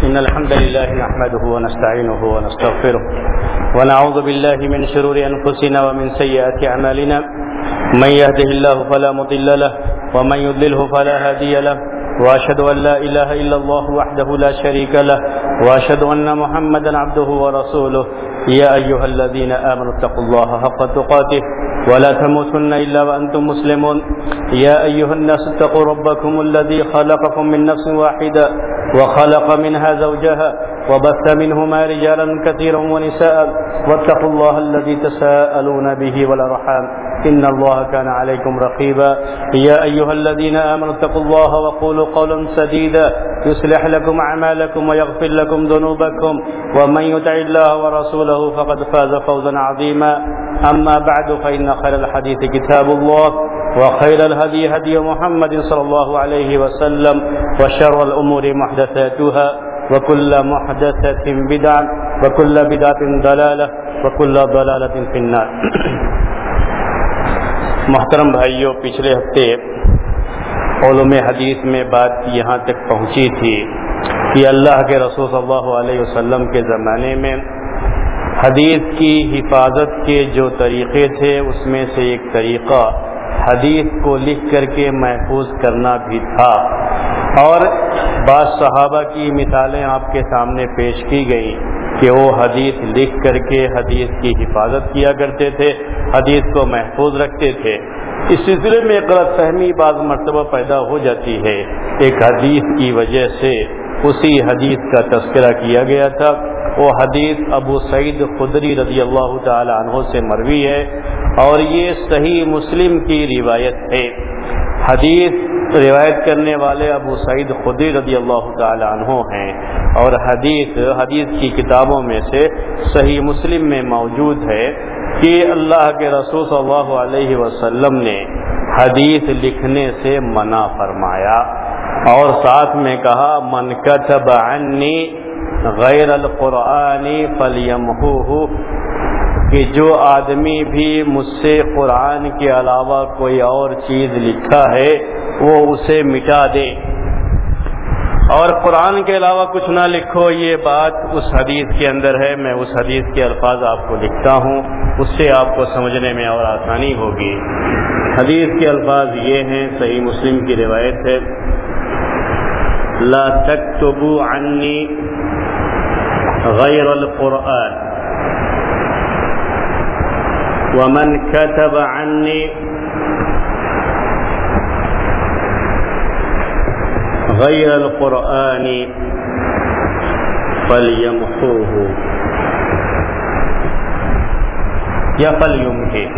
إن الحمد لله نحمده ونستعينه ونستغفره ونعوذ بالله من شرور أنفسنا ومن سيئات أعمالنا من يهده الله فلا مضل له ومن يضلله فلا هادي له وأشهد أن لا إله إلا الله وحده لا شريك له وأشهد أن محمدا عبده ورسوله يا أيها الذين آمنوا اتقوا الله حق تقاته ولا تموتن إلا وأنتم مسلمون يا أيها الناس اتقوا ربكم الذي خلقكم من نفس واحدة وخلق منها زوجها وبث منهما رجالا كثيرا ونساء واتقوا الله الذي تساءلون به والأرحام إن الله كان عليكم رقيبا يا أيها الذين آمنوا اتقوا الله وقولوا قولا سديدا يصلح لكم أعمالكم ويغفر لكم ذنوبكم ومن يطع الله ورسوله فقد فاز فوزا عظيما أما بعد فإن خير الحديث كتاب الله وخير الهدي هدي محمد صلى الله عليه وسلم وشر الأمور محدثاتها وكل محدثة بدعة وكل بدعة ضلالة وكل ضلالة في النار. محترم بھائیوں، پچھلے ہفتے علوم حدیث میں بات یہاں تک پہنچی تھی کہ اللہ کے رسول صلی اللہ علیہ وسلم کے زمانے میں حدیث کی حفاظت کے جو طریقے تھے اس میں سے ایک طریقہ حدیث کو لکھ کر کے محفوظ کرنا بھی تھا، اور بعض صحابہ کی مثالیں آپ کے سامنے پیش کی گئی کہ وہ حدیث لکھ کر کے حدیث کی حفاظت کیا کرتے تھے، حدیث کو محفوظ رکھتے تھے. اس سلسلے میں غلط فہمی بعض مرتبہ پیدا ہو جاتی ہے. ایک حدیث کی وجہ سے اسی حدیث کا تذکرہ کیا گیا تھا. وہ حدیث ابو سعید خدری رضی اللہ تعالی عنہ سے مروی ہے اور یہ صحیح مسلم کی روایت ہے. حدیث روایت کرنے والے ابو سعید خدری رضی اللہ تعالی عنہ ہیں، اور حدیث کی کتابوں میں سے صحیح مسلم میں موجود ہے کہ اللہ کے رسول صلی اللہ علیہ وسلم نے حدیث لکھنے سے منع فرمایا، اور ساتھ میں کہا من کتب عنی غیر القرآن فلیمحوہ، کہ جو آدمی بھی مجھ سے قرآن کے علاوہ کوئی اور چیز لکھا ہے وہ اسے مٹا دے، اور قرآن کے علاوہ کچھ نہ لکھو. یہ بات اس حدیث کے اندر ہے. میں اس حدیث کے الفاظ آپ کو لکھتا ہوں، اس سے آپ کو سمجھنے میں اور آسانی ہوگی. حدیث کے الفاظ یہ ہیں، صحیح مسلم کی روایت ہے، لا تکتبوا عنی غیر القرآن ومن كتب عني غیر القرآن فلیمحوہ یا فلیمحوہ.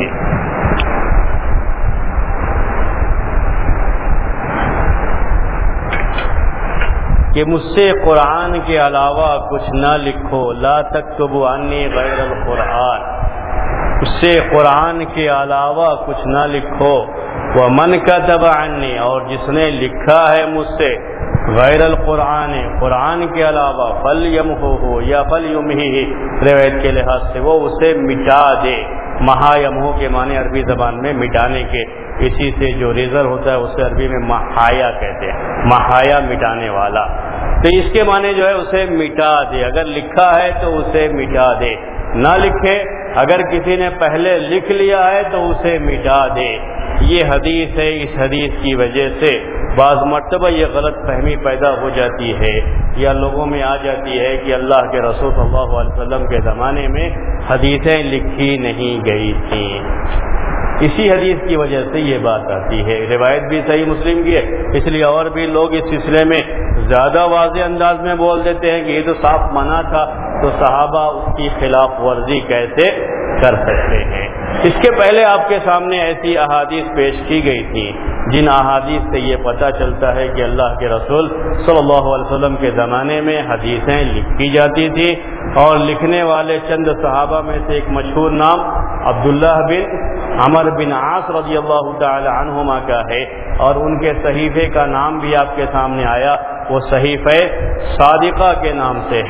کہ مجھ سے قرآن کے علاوہ کچھ نہ لکھو. لا تکتبوا عنی غیر القرآن، اس سے قرآن کے علاوہ کچھ نہ لکھو. ومن کتب عنی، اور جس نے لکھا ہے مجھ سے غیر القرآن، قرآن کے علاوہ، فلیمحوہ یا فلیمحوہ روایت کے لحاظ سے وہ اسے مٹا دے. محا یمحو کے معنی عربی زبان میں مٹانے کے، اسی سے جو ریزر ہوتا ہے اسے عربی میں محایا کہتے ہیں، محایا مٹانے والا. تو اس کے معنی جو ہے اسے مٹا دے. اگر لکھا ہے تو اسے مٹا دے، نہ لکھے اگر کسی نے پہلے لکھ لیا ہے تو اسے مٹا دے. یہ حدیث ہے. اس حدیث کی وجہ سے بعض مرتبہ یہ غلط فہمی پیدا ہو جاتی ہے یا لوگوں میں آ جاتی ہے کہ اللہ کے رسول صلی اللہ علیہ وسلم کے زمانے میں حدیثیں لکھی نہیں گئی تھیں. اسی حدیث کی وجہ سے یہ بات آتی ہے. روایت بھی صحیح مسلم کی ہے، اس لیے اور بھی لوگ اس سلسلے میں زیادہ واضح انداز میں بول دیتے ہیں کہ یہ تو صاف منع تھا، تو صحابہ اس کی خلاف ورزی کیسے کر سکتے ہیں. اس کے پہلے آپ کے سامنے ایسی احادیث پیش کی گئی تھی جن احادیث سے یہ پتہ چلتا ہے کہ اللہ کے رسول صلی اللہ علیہ وسلم کے زمانے میں حدیثیں لکھی جاتی تھی، اور لکھنے والے چند صحابہ میں سے ایک مشہور نام عبداللہ بن عمرو بن عاص رضی اللہ تعالی عنہما کا ہے، اور ان کے صحیفے کا نام بھی آپ کے سامنے آیا، وہ صحیفہ صادقہ کے نام سے ہے.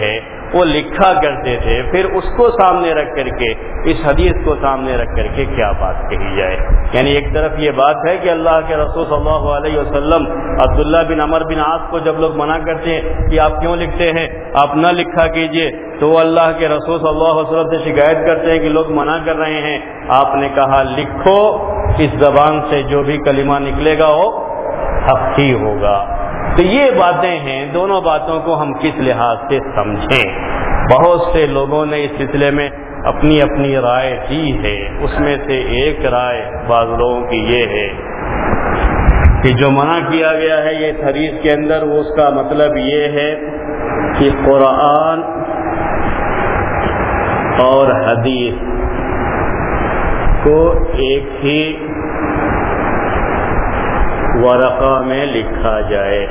وہ لکھا کرتے تھے، پھر اس کو سامنے رکھ کر کے، اس حدیث کو سامنے رکھ کر کے کیا بات کہی جائے؟ یعنی ایک طرف یہ بات ہے کہ اللہ کے رسول صلی اللہ علیہ وسلم عبداللہ بن عمر بن عاص کو جب لوگ منع کرتے ہیں کہ آپ کیوں لکھتے ہیں، آپ نہ لکھا کیجئے، تو وہ اللہ کے رسول صلی اللہ علیہ وسلم سے شکایت کرتے ہیں کہ لوگ منع کر رہے ہیں، آپ نے کہا لکھو، اس زبان سے جو بھی کلمہ نکلے گا وہ حق ہی ہوگا۔ تو یہ باتیں ہیں، دونوں باتوں کو ہم کس لحاظ سے سمجھیں؟ بہت سے لوگوں نے اس سلسلے میں اپنی اپنی رائے دی ہے، اس میں سے ایک رائے بعض لوگوں کی یہ ہے کہ جو منع کیا گیا ہے یہ اس حدیث کے اندر، وہ اس کا مطلب یہ ہے کہ قرآن اور حدیث کو ایک ہی ورقہ میں لکھا جائے۔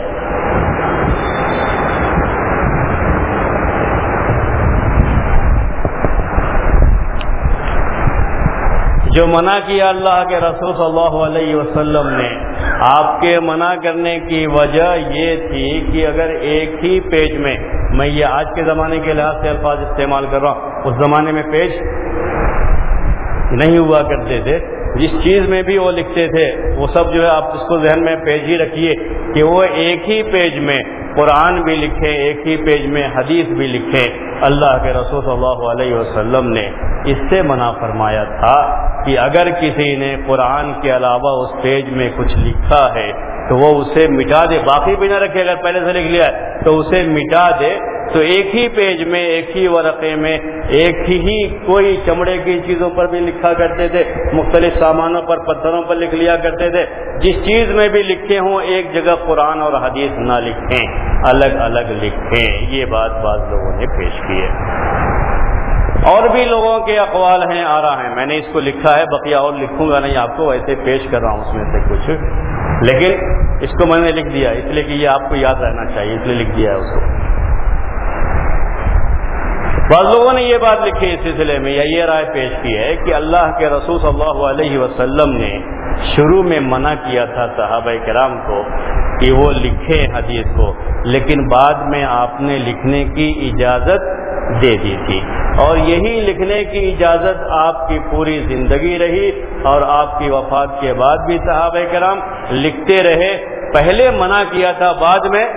جو منع کیا اللہ کے رسول صلی اللہ علیہ وسلم نے، آپ کے منع کرنے کی وجہ یہ تھی کہ اگر ایک ہی پیج میں یہ آج کے زمانے کے لحاظ سے الفاظ استعمال کر رہا ہوں، اس زمانے میں پیج نہیں ہوا کرتے تھے، جس چیز میں بھی وہ لکھتے تھے وہ سب جو ہے آپ اس کو ذہن میں پیج ہی رکھیے کہ وہ ایک ہی پیج میں قرآن بھی لکھے، ایک ہی پیج میں حدیث بھی لکھے۔ اللہ کے رسول صلی اللہ علیہ وسلم نے اس سے منع فرمایا تھا کہ اگر کسی نے قرآن کے علاوہ اس پیج میں کچھ لکھا ہے تو وہ اسے مٹا دے، باقی بھی نہ رکھے، اگر پہلے سے لکھ لیا ہے تو اسے مٹا دے۔ تو ایک ہی پیج میں، ایک ہی ورقے میں، ایک ہی کوئی چمڑے کی چیزوں پر بھی لکھا کرتے تھے، مختلف سامانوں پر، پتھروں پر لکھ لیا کرتے تھے، جس چیز میں بھی لکھے ہوں ایک جگہ قرآن اور حدیث نہ لکھیں، الگ الگ لکھیں۔ یہ بات بعض لوگوں نے پیش کی ہے، اور بھی لوگوں کے اقوال ہیں، آ رہا ہے، میں نے اس کو لکھا ہے، بقیہ اور لکھوں گا نہیں، آپ کو ویسے پیش کر رہا ہوں اس میں سے کچھ، لیکن اس کو میں نے لکھ دیا اس لیے کہ یہ آپ کو یاد رہنا چاہیے، اس لیے لکھ دیا ہے اس کو۔ بعض لوگوں نے یہ بات لکھی اس سلسلے میں، یا یہ رائے پیش کی ہے کہ اللہ کے رسول صلی اللہ علیہ وسلم نے شروع میں منع کیا تھا صحابہ کرام کو کہ وہ لکھیں حدیث کو، لیکن بعد میں آپ نے لکھنے کی اجازت دے دی تھی، اور یہی لکھنے کی اجازت آپ کی پوری زندگی رہی، اور آپ کی وفات کے بعد بھی صحابہ کرام لکھتے رہے۔ پہلے منع کیا تھا، بعد میں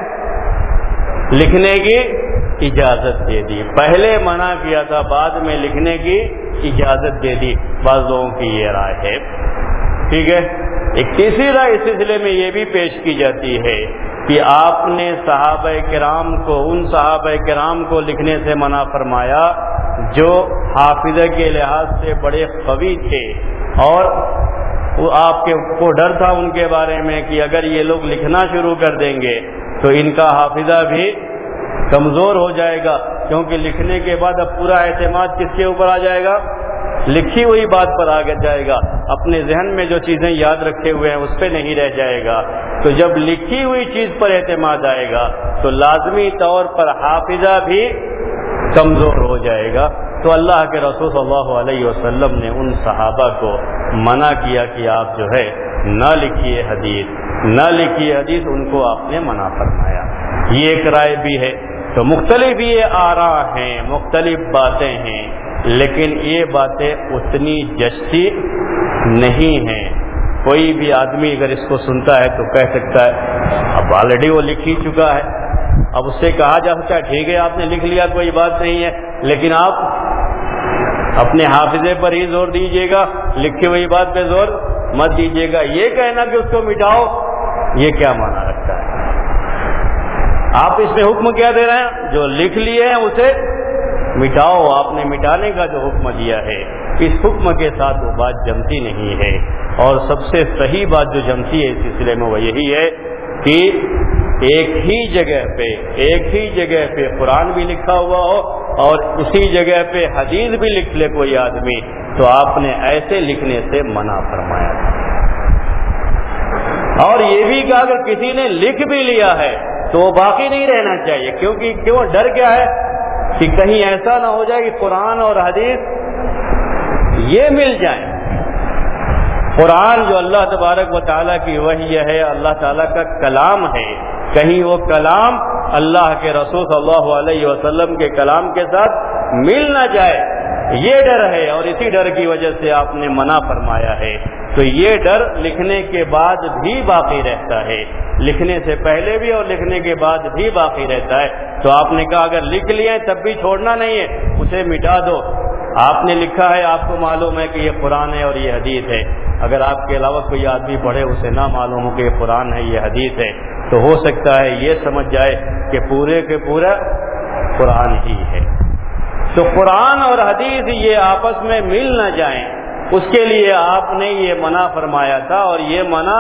لکھنے کی اجازت دے دی، پہلے منع کیا تھا، بعد میں لکھنے کی اجازت دے دی۔ بعض لوگوں کی یہ رائے ہے، ٹھیک ہے۔ ایک تیسری رائے اس سلسلے میں یہ بھی پیش کی جاتی ہے کہ آپ نے صحابہ کرام کو، ان صحابہ کرام کو لکھنے سے منع فرمایا جو حافظہ کے لحاظ سے بڑے قوی تھے، اور آپ کو ڈر تھا ان کے بارے میں کہ اگر یہ لوگ لکھنا شروع کر دیں گے تو ان کا حافظہ بھی کمزور ہو جائے گا، کیونکہ لکھنے کے بعد اب پورا اعتماد کس کے اوپر آ جائے گا؟ لکھی ہوئی بات پر آ جائے گا، اپنے ذہن میں جو چیزیں یاد رکھے ہوئے ہیں اس پہ نہیں رہ جائے گا۔ تو جب لکھی ہوئی چیز پر اعتماد آئے گا تو لازمی طور پر حافظہ بھی کمزور ہو جائے گا۔ تو اللہ کے رسول صلی اللہ علیہ وسلم نے ان صحابہ کو منع کیا کہ آپ جو ہے نہ لکھیے حدیث، نہ لکھیے حدیث، ان کو آپ نے منع فرمایا۔ یہ ایک رائے بھی ہے۔ تو مختلف یہ آراء ہیں، مختلف باتیں ہیں، لیکن یہ باتیں اتنی جچتی نہیں ہیں۔ کوئی بھی آدمی اگر اس کو سنتا ہے تو کہہ سکتا ہے اب آلریڈی وہ لکھ ہی چکا ہے، اب اس سے کہا جا سکتا ہے ٹھیک ہے آپ نے لکھ لیا، کوئی بات نہیں ہے، لیکن آپ اپنے حافظے پر ہی زور دیجیے گا، لکھی ہوئی بات پہ زور مت دیجیے گا۔ یہ کہنا کہ اس کو مٹاؤ، یہ کیا معنی رکھتا ہے؟ آپ اس میں حکم کیا دے رہے ہیں؟ جو لکھ لیے ہیں اسے مٹاؤ۔ آپ نے مٹانے کا جو حکم دیا ہے، اس حکم کے ساتھ وہ بات جمتی نہیں ہے، اور سب سے صحیح بات جو جمتی ہے اس سلسلے میں وہ یہی ہے کہ ایک ہی جگہ پہ قرآن بھی لکھا ہوا ہو اور اسی جگہ پہ حدیث بھی لکھ لے کوئی آدمی، تو آپ نے ایسے لکھنے سے منع فرمایا تھا۔ اور یہ بھی کہ اگر کسی نے لکھ بھی لیا ہے تو وہ باقی نہیں رہنا چاہیے، کیوں ڈر کیا ہے کہ کہیں ایسا نہ ہو جائے کہ قرآن اور حدیث یہ مل جائیں۔ قرآن جو اللہ تبارک و تعالیٰ کی وحی ہے، اللہ تعالیٰ کا کلام ہے، کہیں وہ کلام اللہ کے رسول صلی اللہ علیہ وسلم کے کلام کے ساتھ مل نہ جائے، یہ ڈر ہے، اور اسی ڈر کی وجہ سے آپ نے منع فرمایا ہے۔ تو یہ ڈر لکھنے کے بعد بھی باقی رہتا ہے، لکھنے سے پہلے بھی اور لکھنے کے بعد بھی باقی رہتا ہے۔ تو آپ نے کہا اگر لکھ لیے تب بھی چھوڑنا نہیں ہے، اسے مٹا دو۔ آپ نے لکھا ہے، آپ کو معلوم ہے کہ یہ قرآن ہے اور یہ حدیث ہے، اگر آپ کے علاوہ کوئی آدمی پڑھے اسے نہ معلوم ہو کہ یہ قرآن ہے یہ حدیث ہے، تو ہو سکتا ہے یہ سمجھ جائے کہ پورے کے پورا قرآن ہی ہے۔ تو قرآن اور حدیث یہ آپس میں مل نہ جائیں، اس کے لیے آپ نے یہ منع فرمایا تھا، اور یہ منع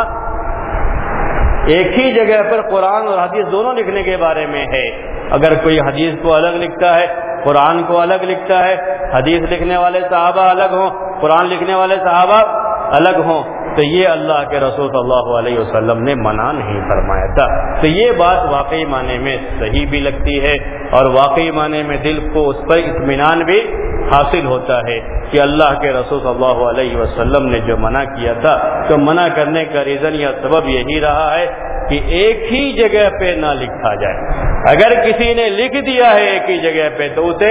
ایک ہی جگہ پر قرآن اور حدیث دونوں لکھنے کے بارے میں ہے۔ اگر کوئی حدیث کو الگ لکھتا ہے، قرآن کو الگ لکھتا ہے، حدیث لکھنے والے صحابہ الگ ہوں، قرآن لکھنے والے صحابہ الگ ہوں، تو یہ اللہ کے رسول صلی اللہ علیہ وسلم نے منع نہیں فرمایا تھا۔ تو یہ بات واقعی معنی میں صحیح بھی لگتی ہے، اور واقعی معنی میں دل کو اس پر اطمینان بھی حاصل ہوتا ہے کہ اللہ کے رسول صلی اللہ علیہ وسلم نے جو منع کیا تھا، تو منع کرنے کا ریزن یا سبب یہی رہا ہے کہ ایک ہی جگہ پہ نہ لکھا جائے۔ اگر کسی نے لکھ دیا ہے ایک ہی جگہ پہ تو اسے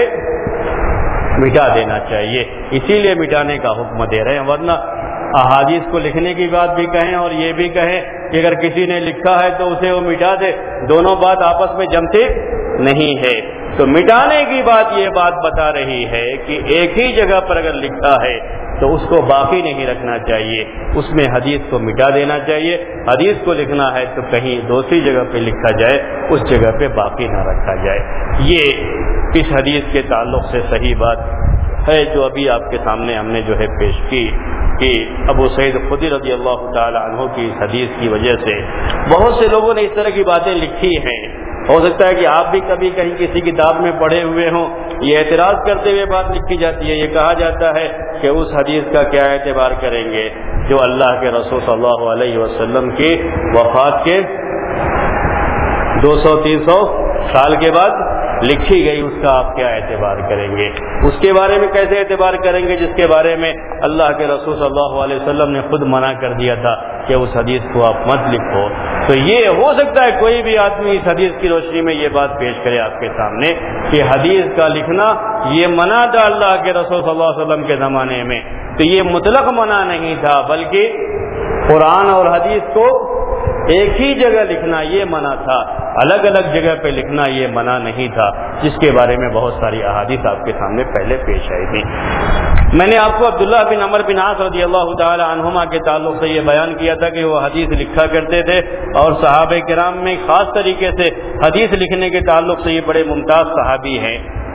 مٹا دینا چاہیے، اسی لیے مٹانے کا حکم دے رہے ہیں۔ ورنہ احادیث کو لکھنے کی بات بھی کہیں اور یہ بھی کہیں کہ اگر کسی نے لکھا ہے تو اسے وہ مٹا دے، دونوں بات آپس میں جمتی نہیں ہے۔ تو مٹانے کی بات یہ بات بتا رہی ہے کہ ایک ہی جگہ پر اگر لکھا ہے تو اس کو باقی نہیں رکھنا چاہیے، اس میں حدیث کو مٹا دینا چاہیے۔ حدیث کو لکھنا ہے تو کہیں دوسری جگہ پہ لکھا جائے، اس جگہ پہ باقی نہ رکھا جائے۔ یہ اس حدیث کے تعلق سے صحیح بات ہے جو ابھی آپ کے سامنے ہم نے جو ہے پیش کی، کہ ابو سعید خدری رضی اللہ تعالی عنہ کی اس حدیث کی وجہ سے بہت سے لوگوں نے اس طرح کی باتیں لکھی ہیں۔ ہو سکتا ہے کہ آپ بھی کبھی کہیں کسی کتاب میں پڑھے ہوئے ہوں، یہ اعتراض کرتے ہوئے بات لکھی جاتی ہے، یہ کہا جاتا ہے کہ اس حدیث کا کیا اعتبار کریں گے جو اللہ کے رسول صلی اللہ علیہ وسلم کی وفات کے 200-300 سال کے بعد لکھی گئی، اس کا آپ کیا اعتبار کریں گے؟ اس کے بارے میں کیسے اعتبار کریں گے جس کے بارے میں اللہ کے رسول صلی اللہ علیہ وسلم نے خود منع کر دیا تھا کہ اس حدیث کو آپ مت لکھو؟ تو یہ ہو سکتا ہے کوئی بھی آدمی اس حدیث کی روشنی میں یہ بات پیش کرے آپ کے سامنے کہ حدیث کا لکھنا یہ منع تھا اللہ کے رسول صلی اللہ علیہ وسلم کے زمانے میں، تو یہ مطلق منع نہیں تھا، بلکہ قرآن اور حدیث کو ایک ہی جگہ لکھنا یہ منع تھا، الگ الگ جگہ پہ لکھنا یہ منع نہیں تھا، جس کے بارے میں بہت ساری احادیث آپ کے سامنے پہلے پیش آئی تھی۔ میں نے آپ کو عبداللہ بن عمرو بن عاص رضی اللہ تعالی عنہما کے تعلق سے یہ بیان کیا تھا کہ وہ حدیث لکھا کرتے تھے، اور صحابہ کرام میں خاص طریقے سے حدیث لکھنے کے تعلق سے یہ بڑے ممتاز صحابی ہیں۔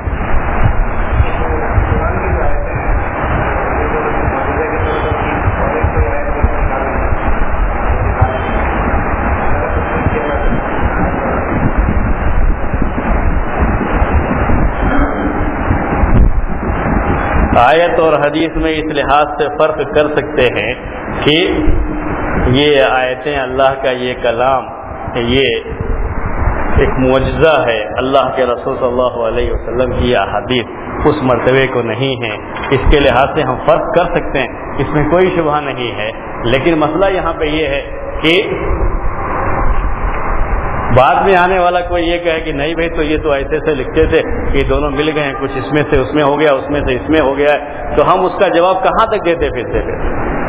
آیت اور حدیث میں اس لحاظ سے فرق کر سکتے ہیں کہ یہ آیتیں اللہ کا یہ کلام یہ ایک معجزہ ہے، اللہ کے رسول صلی اللہ علیہ وسلم کی احادیث اس مرتبے کو نہیں ہے، اس کے لحاظ سے ہم فرق کر سکتے ہیں، اس میں کوئی شبہ نہیں ہے۔ لیکن مسئلہ یہاں پہ یہ ہے کہ بعد میں آنے والا کوئی یہ کہے کہ نہیں بھائی تو یہ تو ایسے سے لکھتے تھے کہ دونوں مل گئے ہیں، کچھ اس میں سے اس میں ہو گیا، اس میں سے اس میں ہو گیا ہے، تو ہم اس کا جواب کہاں تک دیتے پھرتے تھے؟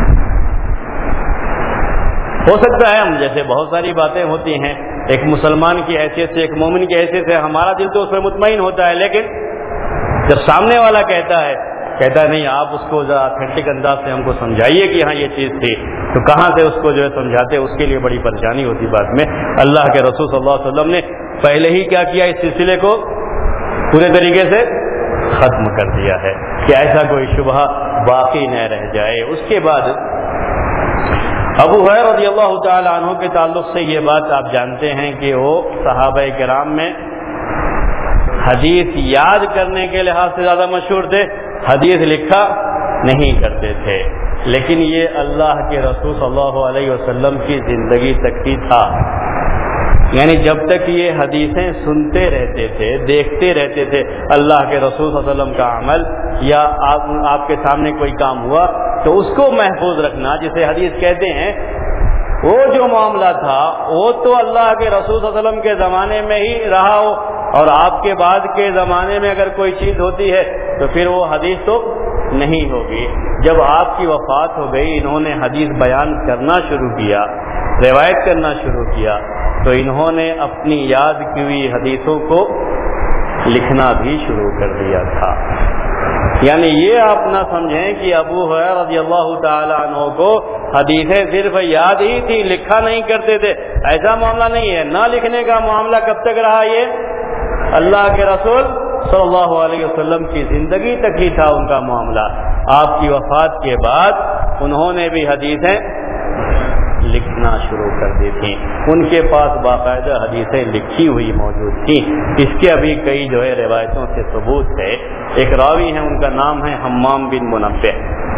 ہو سکتا ہے ہم جیسے بہت ساری باتیں ہوتی ہیں، ایک مسلمان کی حیثیت سے، ایک مومن کی حیثیت سے ہمارا دل تو اس میں مطمئن ہوتا ہے، لیکن جب سامنے والا کہتا ہے نہیں آپ اس کو ذرا اتھینٹک انداز سے ہم کو سمجھائیے کہ ہاں یہ چیز تھی، تو کہاں سے اس کو جو ہے سمجھاتے، اس کے لیے بڑی پریشانی ہوتی بعد میں۔ اللہ کے رسول صلی اللہ علیہ وسلم نے پہلے ہی کیا کیا، اس سلسلے کو پورے طریقے سے ختم کر دیا ہے کہ ایسا کوئی شبہ باقی نہ رہ جائے۔ اس کے بعد ابو ہریرہ رضی اللہ تعالی عنہ کے تعلق سے یہ بات آپ جانتے ہیں کہ وہ صحابہ کرام میں حدیث یاد کرنے کے لحاظ سے زیادہ مشہور تھے، حدیث لکھا نہیں کرتے تھے، لیکن یہ اللہ کے رسول صلی اللہ علیہ وسلم کی زندگی تک ہی تھا، یعنی جب تک یہ حدیثیں سنتے رہتے تھے، دیکھتے رہتے تھے اللہ کے رسول صلی اللہ علیہ وسلم کا عمل، یا آپ کے سامنے کوئی کام ہوا تو اس کو محفوظ رکھنا، جسے حدیث کہتے ہیں وہ جو معاملہ تھا وہ تو اللہ کے رسول صلی اللہ علیہ وسلم کے زمانے میں ہی رہا ہو، اور آپ کے بعد کے زمانے میں اگر کوئی چیز ہوتی ہے تو پھر وہ حدیث تو نہیں ہوگی۔ جب آپ کی وفات ہو گئی، انہوں نے حدیث بیان کرنا شروع کیا، روایت کرنا شروع کیا، تو انہوں نے اپنی یاد کی ہوئی حدیثوں کو لکھنا بھی شروع کر دیا تھا۔ یعنی یہ آپ نہ سمجھیں کہ ابو ہریرہ رضی اللہ تعالی عنہ کو حدیثیں صرف یاد ہی تھی، لکھا نہیں کرتے تھے، ایسا معاملہ نہیں ہے۔ نہ لکھنے کا معاملہ کب تک رہا؟ یہ اللہ کے رسول صلی اللہ علیہ وسلم کی زندگی تک ہی تھا ان کا معاملہ۔ آپ کی وفات کے بعد انہوں نے بھی حدیثیں لکھنا شروع کر دی تھیں، ان کے پاس باقاعدہ حدیثیں لکھی ہوئی موجود تھیں۔ اس کے ابھی کئی جو ہے روایتوں سے ثبوت ہے۔ ایک راوی ہیں، ان کا نام ہے حمام بن منبہ۔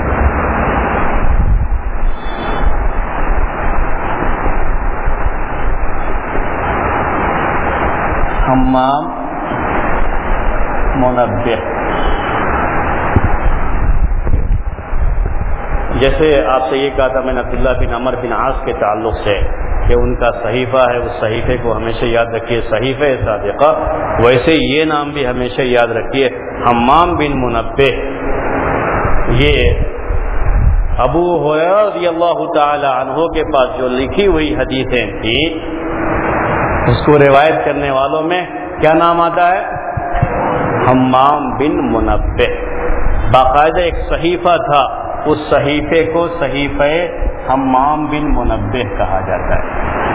حمام منبہ، جیسے آپ سے یہ کہا تھا میں نے عبداللہ بن عمر بن عاص کے تعلق سے کہ ان کا صحیفہ ہے، اس صحیفے کو ہمیشہ یاد رکھیے، صحیفہ صادقہ، ویسے یہ نام بھی ہمیشہ یاد رکھیے، حمام بن منبہ۔ یہ ابو ہریرہ رضی اللہ تعالی عنہ کے پاس جو لکھی ہوئی حدیثیں تھیں، اس کو روایت کرنے والوں میں کیا نام آتا ہے؟ حمام بن منبہ۔ باقاعدہ ایک صحیفہ تھا، اس صحیفے کو صحیفہ حمام بن منبہ کہا جاتا ہے۔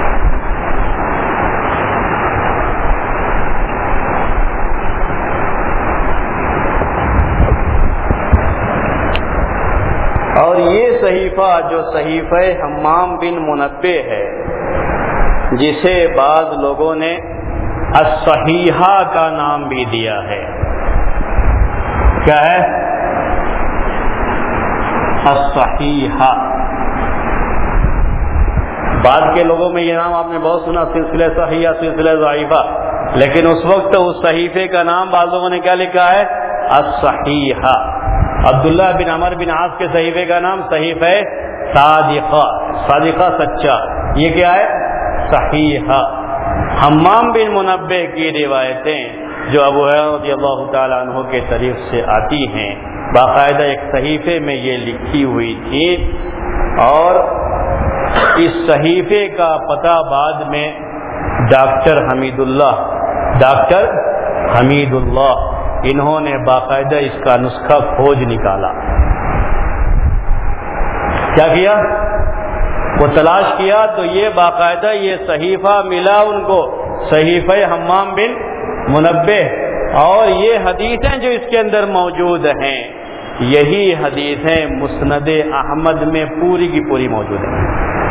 اور یہ صحیفہ جو صحیفہ حمام بن منبہ ہے، جسے بعض لوگوں نے الصحیحہ کا نام بھی دیا ہے، کیا ہے؟ الصحیحہ۔ بعد کے لوگوں میں یہ نام آپ نے بہت سنا، سلسلہ صحیحہ، سلسلہ ضعیفہ، لیکن اس وقت اس صحیفے کا نام بعض لوگوں نے کیا لکھا ہے؟ الصحیحہ۔ عبداللہ بن عمر بن عاص کے صحیفے کا نام صحیفہ صادقہ، صادقہ سچا، یہ کیا ہے؟ صحیحہ۔ حمام بن منبہ کی روایتیں جو ابو ہریرہ رضی اللہ تعالی عنہ کے طریق سے آتی ہیں، باقاعدہ ایک صحیفے میں یہ لکھی ہوئی تھی، اور اس صحیفے کا پتہ بعد میں ڈاکٹر حمید اللہ انہوں نے باقاعدہ اس کا نسخہ کھوج نکالا۔ کیا کیا؟ وہ تلاش کیا تو یہ باقاعدہ یہ صحیفہ ملا ان کو، صحیفہ حمام بن منبہ، اور یہ حدیثیں جو اس کے اندر موجود ہیں، یہی حدیثیں مسند احمد میں پوری کی پوری موجود ہیں،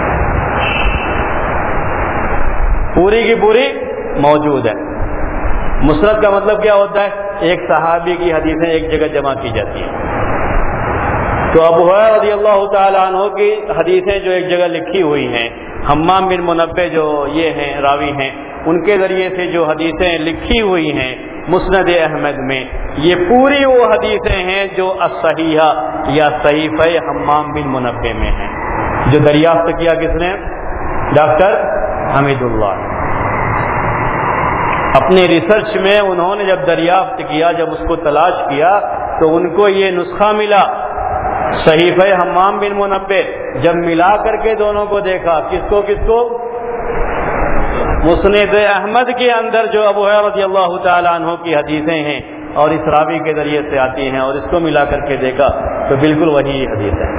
پوری کی پوری موجود ہے۔ مسند کا مطلب کیا ہوتا ہے؟ ایک صحابی کی حدیثیں ایک جگہ جمع کی جاتی ہیں۔ تو ابو ہریرہ رضی اللہ تعالی عنہ کی حدیثیں جو ایک جگہ لکھی ہوئی ہیں، حمام بن منبہ جو یہ ہیں راوی ہیں، ان کے ذریعے سے جو حدیثیں لکھی ہوئی ہیں مسند احمد میں، یہ پوری وہ حدیثیں ہیں جو الصحیحہ یا صحیفہ حمام بن منبہ میں ہیں، جو دریافت کیا کس نے؟ Doctor Hamidullah. اپنے ریسرچ میں انہوں نے جب دریافت کیا، جب اس کو تلاش کیا، تو ان کو یہ نسخہ ملا صحیفہ حمام بن منبہ۔ جب ملا کر کے دونوں کو دیکھا، کس کو مسند احمد کے اندر جو ابو ہریرہ رضی اللہ تعالی عنہ کی حدیثیں ہیں اور اس راوی کے ذریعے سے آتی ہیں، اور اس کو ملا کر کے دیکھا تو بالکل وہی حدیث ہے۔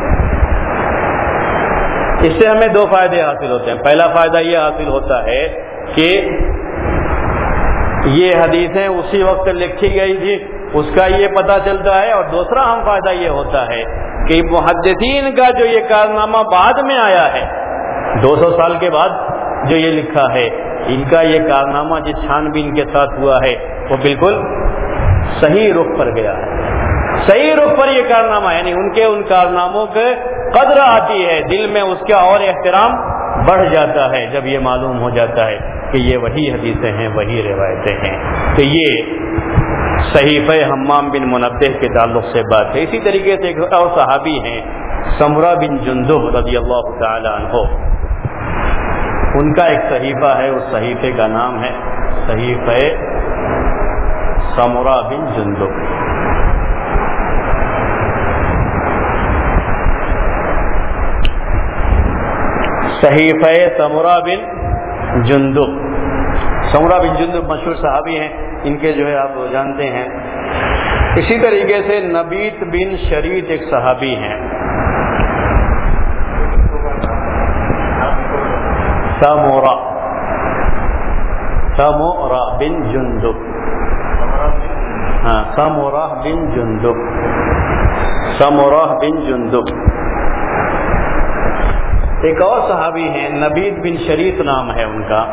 اس سے ہمیں دو فائدے حاصل ہوتے ہیں۔ پہلا فائدہ یہ حاصل ہوتا ہے کہ یہ حدیثیں اسی وقت لکھی گئی تھی، اس کا یہ پتہ چلتا ہے، اور دوسرا اہم فائدہ یہ ہوتا ہے کہ محدثین کا جو یہ کارنامہ بعد میں آیا ہے، 200 سال کے بعد جو یہ لکھا ہے، ان کا یہ کارنامہ جس چھان بین کے ساتھ ہوا ہے وہ بالکل صحیح رخ پر گیا ہے، صحیح رخ پر یہ کارنامہ، یعنی ان کارناموں کے قدر آتی ہے، دل میں اس کا اور احترام بڑھ جاتا ہے جب یہ معلوم ہو جاتا ہے کہ یہ وہی حدیثیں ہیں، وہی روایتیں ہیں۔ تو یہ صحیفہ حمام بن منبہ کے تعلق سے بات ہے۔ اسی طریقے سے ایک اور صحابی ہیں سمرہ بن جندب رضی اللہ تعالی عنہ، ان کا ایک صحیفہ ہے، اس صحیفے کا نام ہے صحیفہ سمرہ بن جندب۔ صحیفہ سمرہ بن جندب۔ سمرہ بن جندب مشہور صحابی ہیں، ان کے جو ہے آپ جانتے ہیں۔ اسی طریقے سے نبیت بن شریط ایک صحابی ہیں، سمرہ بن جندب، ہاں سمرہ بن جندب، سمرہ بن جندب۔ ایک اور صحابی ہیں نبیت بن شریط نام ہے ان کا،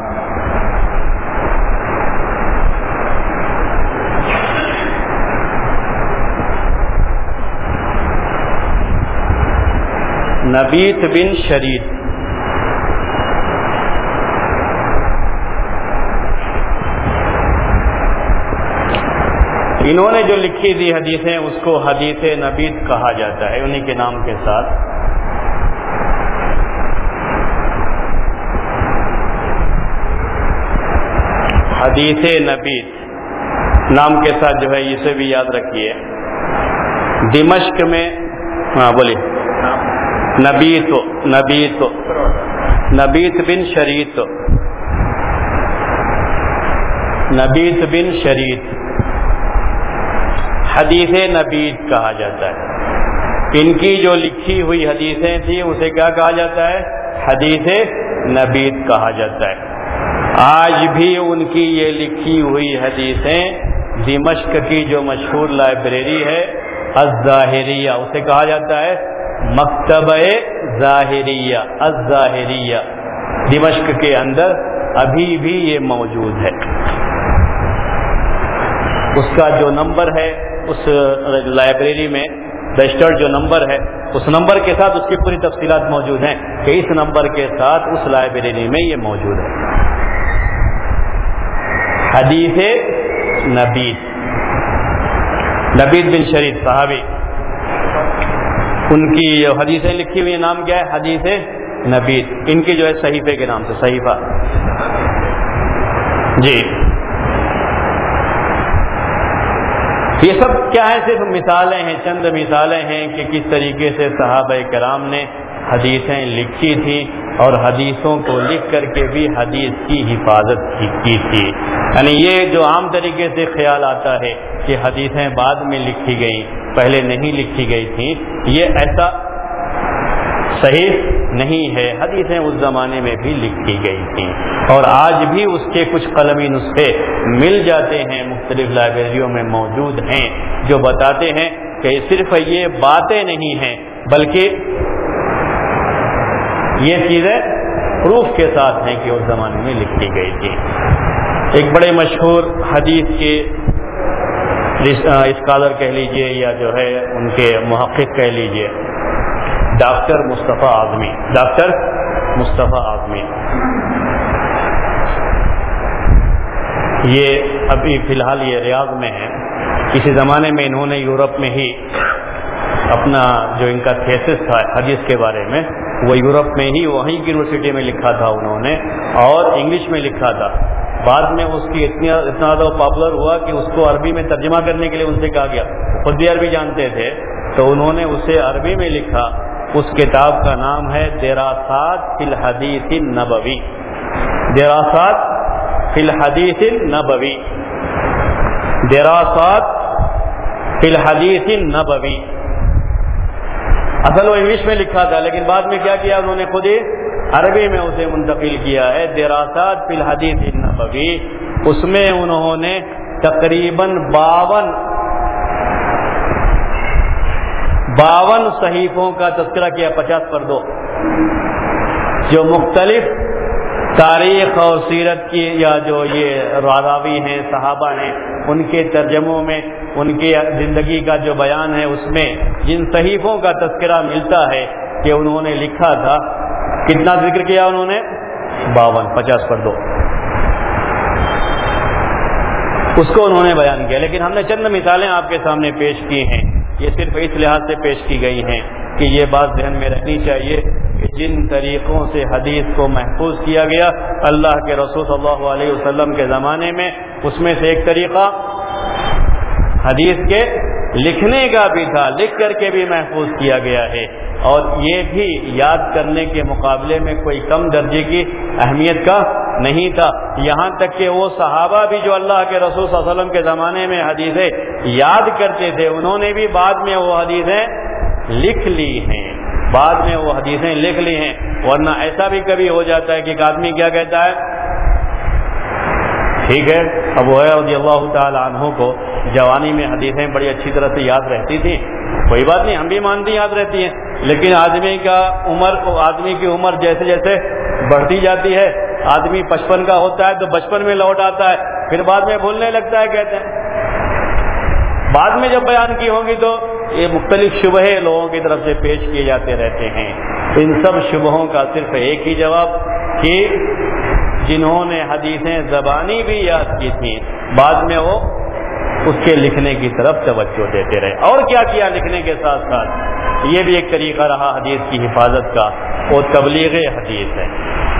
نبیت بن شریط۔ انہوں نے جو لکھی تھی حدیثیں اس کو حدیث نبیت کہا جاتا ہے، انہی کے نام کے ساتھ۔ حدیث نبیت نام کے ساتھ جو ہے اسے بھی یاد رکھیے۔ دمشق میں بولیے نبیت بن شریط، نبیت بن شریط حدیث نبیت کہا جاتا ہے۔ ان کی جو لکھی ہوئی حدیثیں تھیں اسے کیا کہا جاتا ہے؟ حدیث نبیت کہا جاتا ہے۔ آج بھی ان کی یہ لکھی ہوئی حدیثیں دمشق کی جو مشہور لائبریری ہے الظاہریہ، اسے کہا جاتا ہے مکتبہ ظاہریہ، الظاہریہ، دمشق کے اندر ابھی بھی یہ موجود ہے۔ اس کا جو نمبر ہے اس لائبریری میں رجسٹرڈ جو نمبر ہے اس نمبر کے ساتھ اس کی پوری تفصیلات موجود ہیں کہ اس نمبر کے ساتھ اس لائبریری میں یہ موجود ہے۔ حدیث نبیت، نبیت بن شریط صحابی، ان کی جو حدیثیں لکھی ہوئی نام کیا ہے؟ حدیث نبیت۔ ان کی جو ہے صحیفے کے نام سے صحیفہ۔ جی یہ سب کیا ہے؟ صرف مثالیں ہیں، چند مثالیں ہیں کہ کس طریقے سے صحابہ کرام نے حدیثیں لکھی تھیں اور حدیثوں کو لکھ کر کے بھی حدیث کی حفاظت کی تھی۔ یعنی یہ جو عام طریقے سے خیال آتا ہے کہ حدیثیں بعد میں لکھی گئیں، پہلے نہیں لکھی گئی تھیں، یہ ایسا صحیح نہیں ہے۔ حدیثیں اس زمانے میں بھی لکھی گئی تھیں اور آج بھی اس کے کچھ قلمی نسخے مل جاتے ہیں، مختلف لائبریریوں میں موجود ہیں، جو بتاتے ہیں کہ صرف یہ باتیں نہیں ہیں بلکہ یہ چیزیں پروف کے ساتھ ہیں کہ اس زمانے میں لکھی گئی تھی۔ ایک بڑے مشہور حدیث کے اسکالر کہہ لیجئے یا جو ہے ان کے محقق کہہ لیجئے، ڈاکٹر مصطفیٰ اعظمی، ڈاکٹر مصطفیٰ اعظمی، یہ ابھی فی الحال یہ ریاض میں ہیں۔ کسی زمانے میں انہوں نے یورپ میں ہی اپنا جو ان کا تھیسس تھا حدیث کے بارے میں وہ یورپ میں ہی وہیں کی یونیورسٹی میں لکھا تھا انہوں نے، اور انگلش میں لکھا تھا۔ بعد میں اس کی اتنا زیادہ پاپولر ہوا کہ اس کو عربی میں ترجمہ کرنے کے لیے ان سے کہا گیا، خود بھی عربی جانتے تھے تو انہوں نے اسے عربی میں لکھا۔ اس کتاب کا نام ہے دراسات فی الحدیث النبوی، دراسات فی الحدیث النبوی، دراسات فی الحدیث النبوی۔ اصل وہ انگلش میں لکھا تھا لیکن بعد میں کیا کیا انہوں نے خود ہی عربی میں اسے منتقل کیا ہے، دراسات فی الحدیث النبوی۔ اس میں انہوں نے تقریباً 52 صحیفوں کا تذکرہ کیا، 50/2، جو مختلف تاریخ اور سیرت کی یا جو یہ راوی ہیں صحابہ ہیں ان کے ترجموں میں ان کی زندگی کا جو بیان ہے اس میں جن صحیفوں کا تذکرہ ملتا ہے کہ انہوں نے لکھا تھا، کتنا ذکر کیا انہوں نے؟ 52، 50/2 اس کو انہوں نے بیان کیا۔ لیکن ہم نے چند مثالیں آپ کے سامنے پیش کی ہیں، یہ صرف اس لحاظ سے پیش کی گئی ہیں کہ یہ بات ذہن میں رکھنی چاہیے کہ جن طریقوں سے حدیث کو محفوظ کیا گیا اللہ کے رسول صلی اللہ علیہ وسلم کے زمانے میں، اس میں سے ایک طریقہ حدیث کے لکھنے کا بھی تھا، لکھ کر کے بھی محفوظ کیا گیا ہے، اور یہ بھی یاد کرنے کے مقابلے میں کوئی کم درجے کی اہمیت کا نہیں تھا، یہاں تک کہ وہ صحابہ بھی جو اللہ کے رسول صلی اللہ علیہ وسلم کے زمانے میں حدیثیں یاد کرتے تھے، انہوں نے بھی بعد میں وہ حدیثیں لکھ لی ہیں، بعد میں وہ حدیثیں لکھ لی ہیں۔ ورنہ ایسا بھی کبھی ہو جاتا ہے کہ ایک آدمی کیا کہتا ہے، ٹھیک ہے ابو ہریرہ رضی اللہ تعالی عنہ کو جوانی میں حدیثیں بڑی اچھی طرح سے یاد رہتی تھیں، کوئی بات نہیں، ہم بھی مانتے یاد رہتی ہیں، لیکن آدمی کی عمر جیسے جیسے بڑھتی جاتی ہے، آدمی 55 کا ہوتا ہے تو بچپن میں لوٹ آتا ہے، پھر بعد میں بھولنے لگتا ہے، کہتے ہیں بعد میں جب بیان کی ہوں گی تو یہ مختلف شبہے لوگوں کی طرف سے پیش کیے جاتے رہتے ہیں۔ ان سب شبہوں کا صرف ایک ہی جواب کہ جنہوں نے حدیثیں زبانی بھی یاد کی تھیں بعد میں وہ اس کے لکھنے کی طرف توجہ دیتے رہے۔ اور کیا کیا لکھنے کے ساتھ ساتھ، یہ بھی ایک طریقہ رہا حدیث کی حفاظت کا، وہ تبلیغ حدیث ہے۔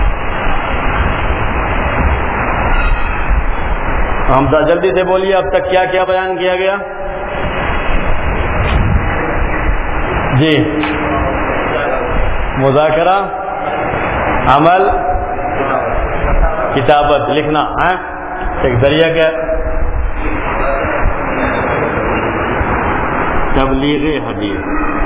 ہم جلدی سے بولیے، اب تک کیا کیا بیان کیا گیا؟ جی، مذاکرہ، عمل، کتابت، لکھنا، ایک ذریعہ کیا؟ تبلیغ حدیث۔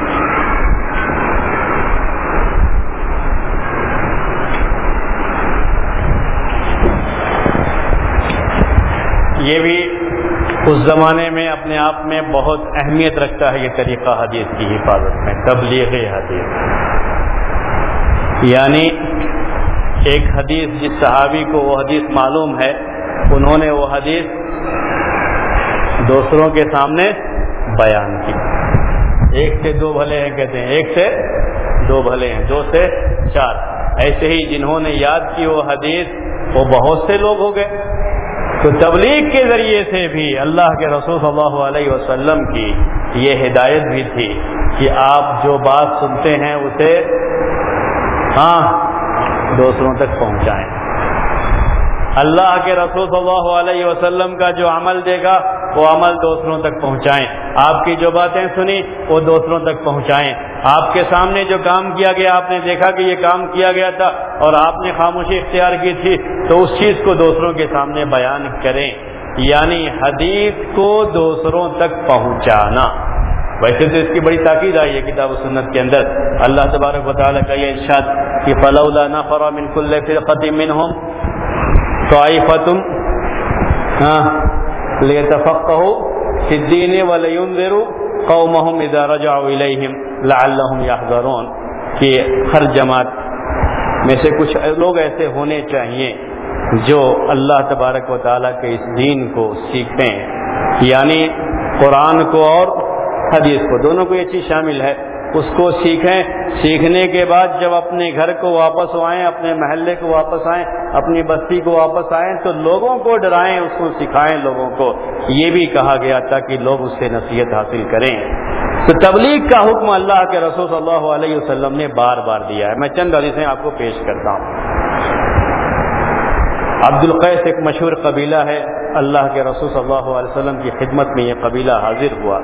یہ بھی اس زمانے میں اپنے آپ میں بہت اہمیت رکھتا ہے، یہ طریقہ حدیث کی حفاظت میں، تبلیغ حدیث۔ یعنی ایک حدیث جس صحابی کو وہ حدیث معلوم ہے، انہوں نے وہ حدیث دوسروں کے سامنے بیان کی۔ ایک سے دو بھلے ہیں کہتے ہیں، ایک سے دو بھلے ہیں، دو سے چار۔ ایسے ہی جنہوں نے یاد کی وہ حدیث، وہ بہت سے لوگ ہو گئے۔ تو تبلیغ کے ذریعے سے بھی اللہ کے رسول صلی اللہ علیہ وسلم کی یہ ہدایت بھی تھی کہ آپ جو بات سنتے ہیں اسے دوسروں تک پہنچائیں۔ اللہ کے رسول صلی اللہ علیہ وسلم کا جو عمل دے گا وہ عمل دوسروں تک پہنچائیں، آپ کی جو باتیں سنی وہ دوسروں تک پہنچائیں، آپ کے سامنے جو کام کیا گیا، آپ نے دیکھا کہ یہ کام کیا گیا تھا اور آپ نے خاموشی اختیار کی تھی، تو اس چیز کو دوسروں کے سامنے بیان کریں، یعنی حدیث کو دوسروں تک پہنچانا۔ ویسے تو اس کی بڑی تاکید آئی ہے کتاب و سنت کے اندر، اللہ تبارک و تعالیٰ کا یہ ارشاد کہ فلولا نفر من كل فرقة منهم طائفة ليتفقهوا في الدين ولينذروا قومهم اذا رجعوا اليهم لعلهم يحذرون، کہ ہر جماعت میں سے کچھ لوگ ایسے ہونے چاہیے جو اللہ تبارک و تعالیٰ کے اس دین کو سیکھتے ہیں، یعنی قرآن کو اور حدیث کو، دونوں کو یہ چیز شامل ہے، اس کو سیکھیں، سیکھنے کے بعد جب اپنے گھر کو واپس آئیں، اپنے محلے کو واپس آئیں، اپنی بستی کو واپس آئیں تو لوگوں کو ڈرائیں، اس کو سکھائیں لوگوں کو، یہ بھی کہا گیا تھا کہ لوگ اس سے نصیحت حاصل کریں۔ تو تبلیغ کا حکم اللہ کے رسول صلی اللہ علیہ وسلم نے بار بار دیا ہے۔ میں چند حدیثیں آپ کو پیش کرتا ہوں۔ عبد القیس ایک مشہور قبیلہ ہے، اللہ کے رسول صلی اللہ علیہ وسلم کی خدمت میں یہ قبیلہ حاضر ہوا،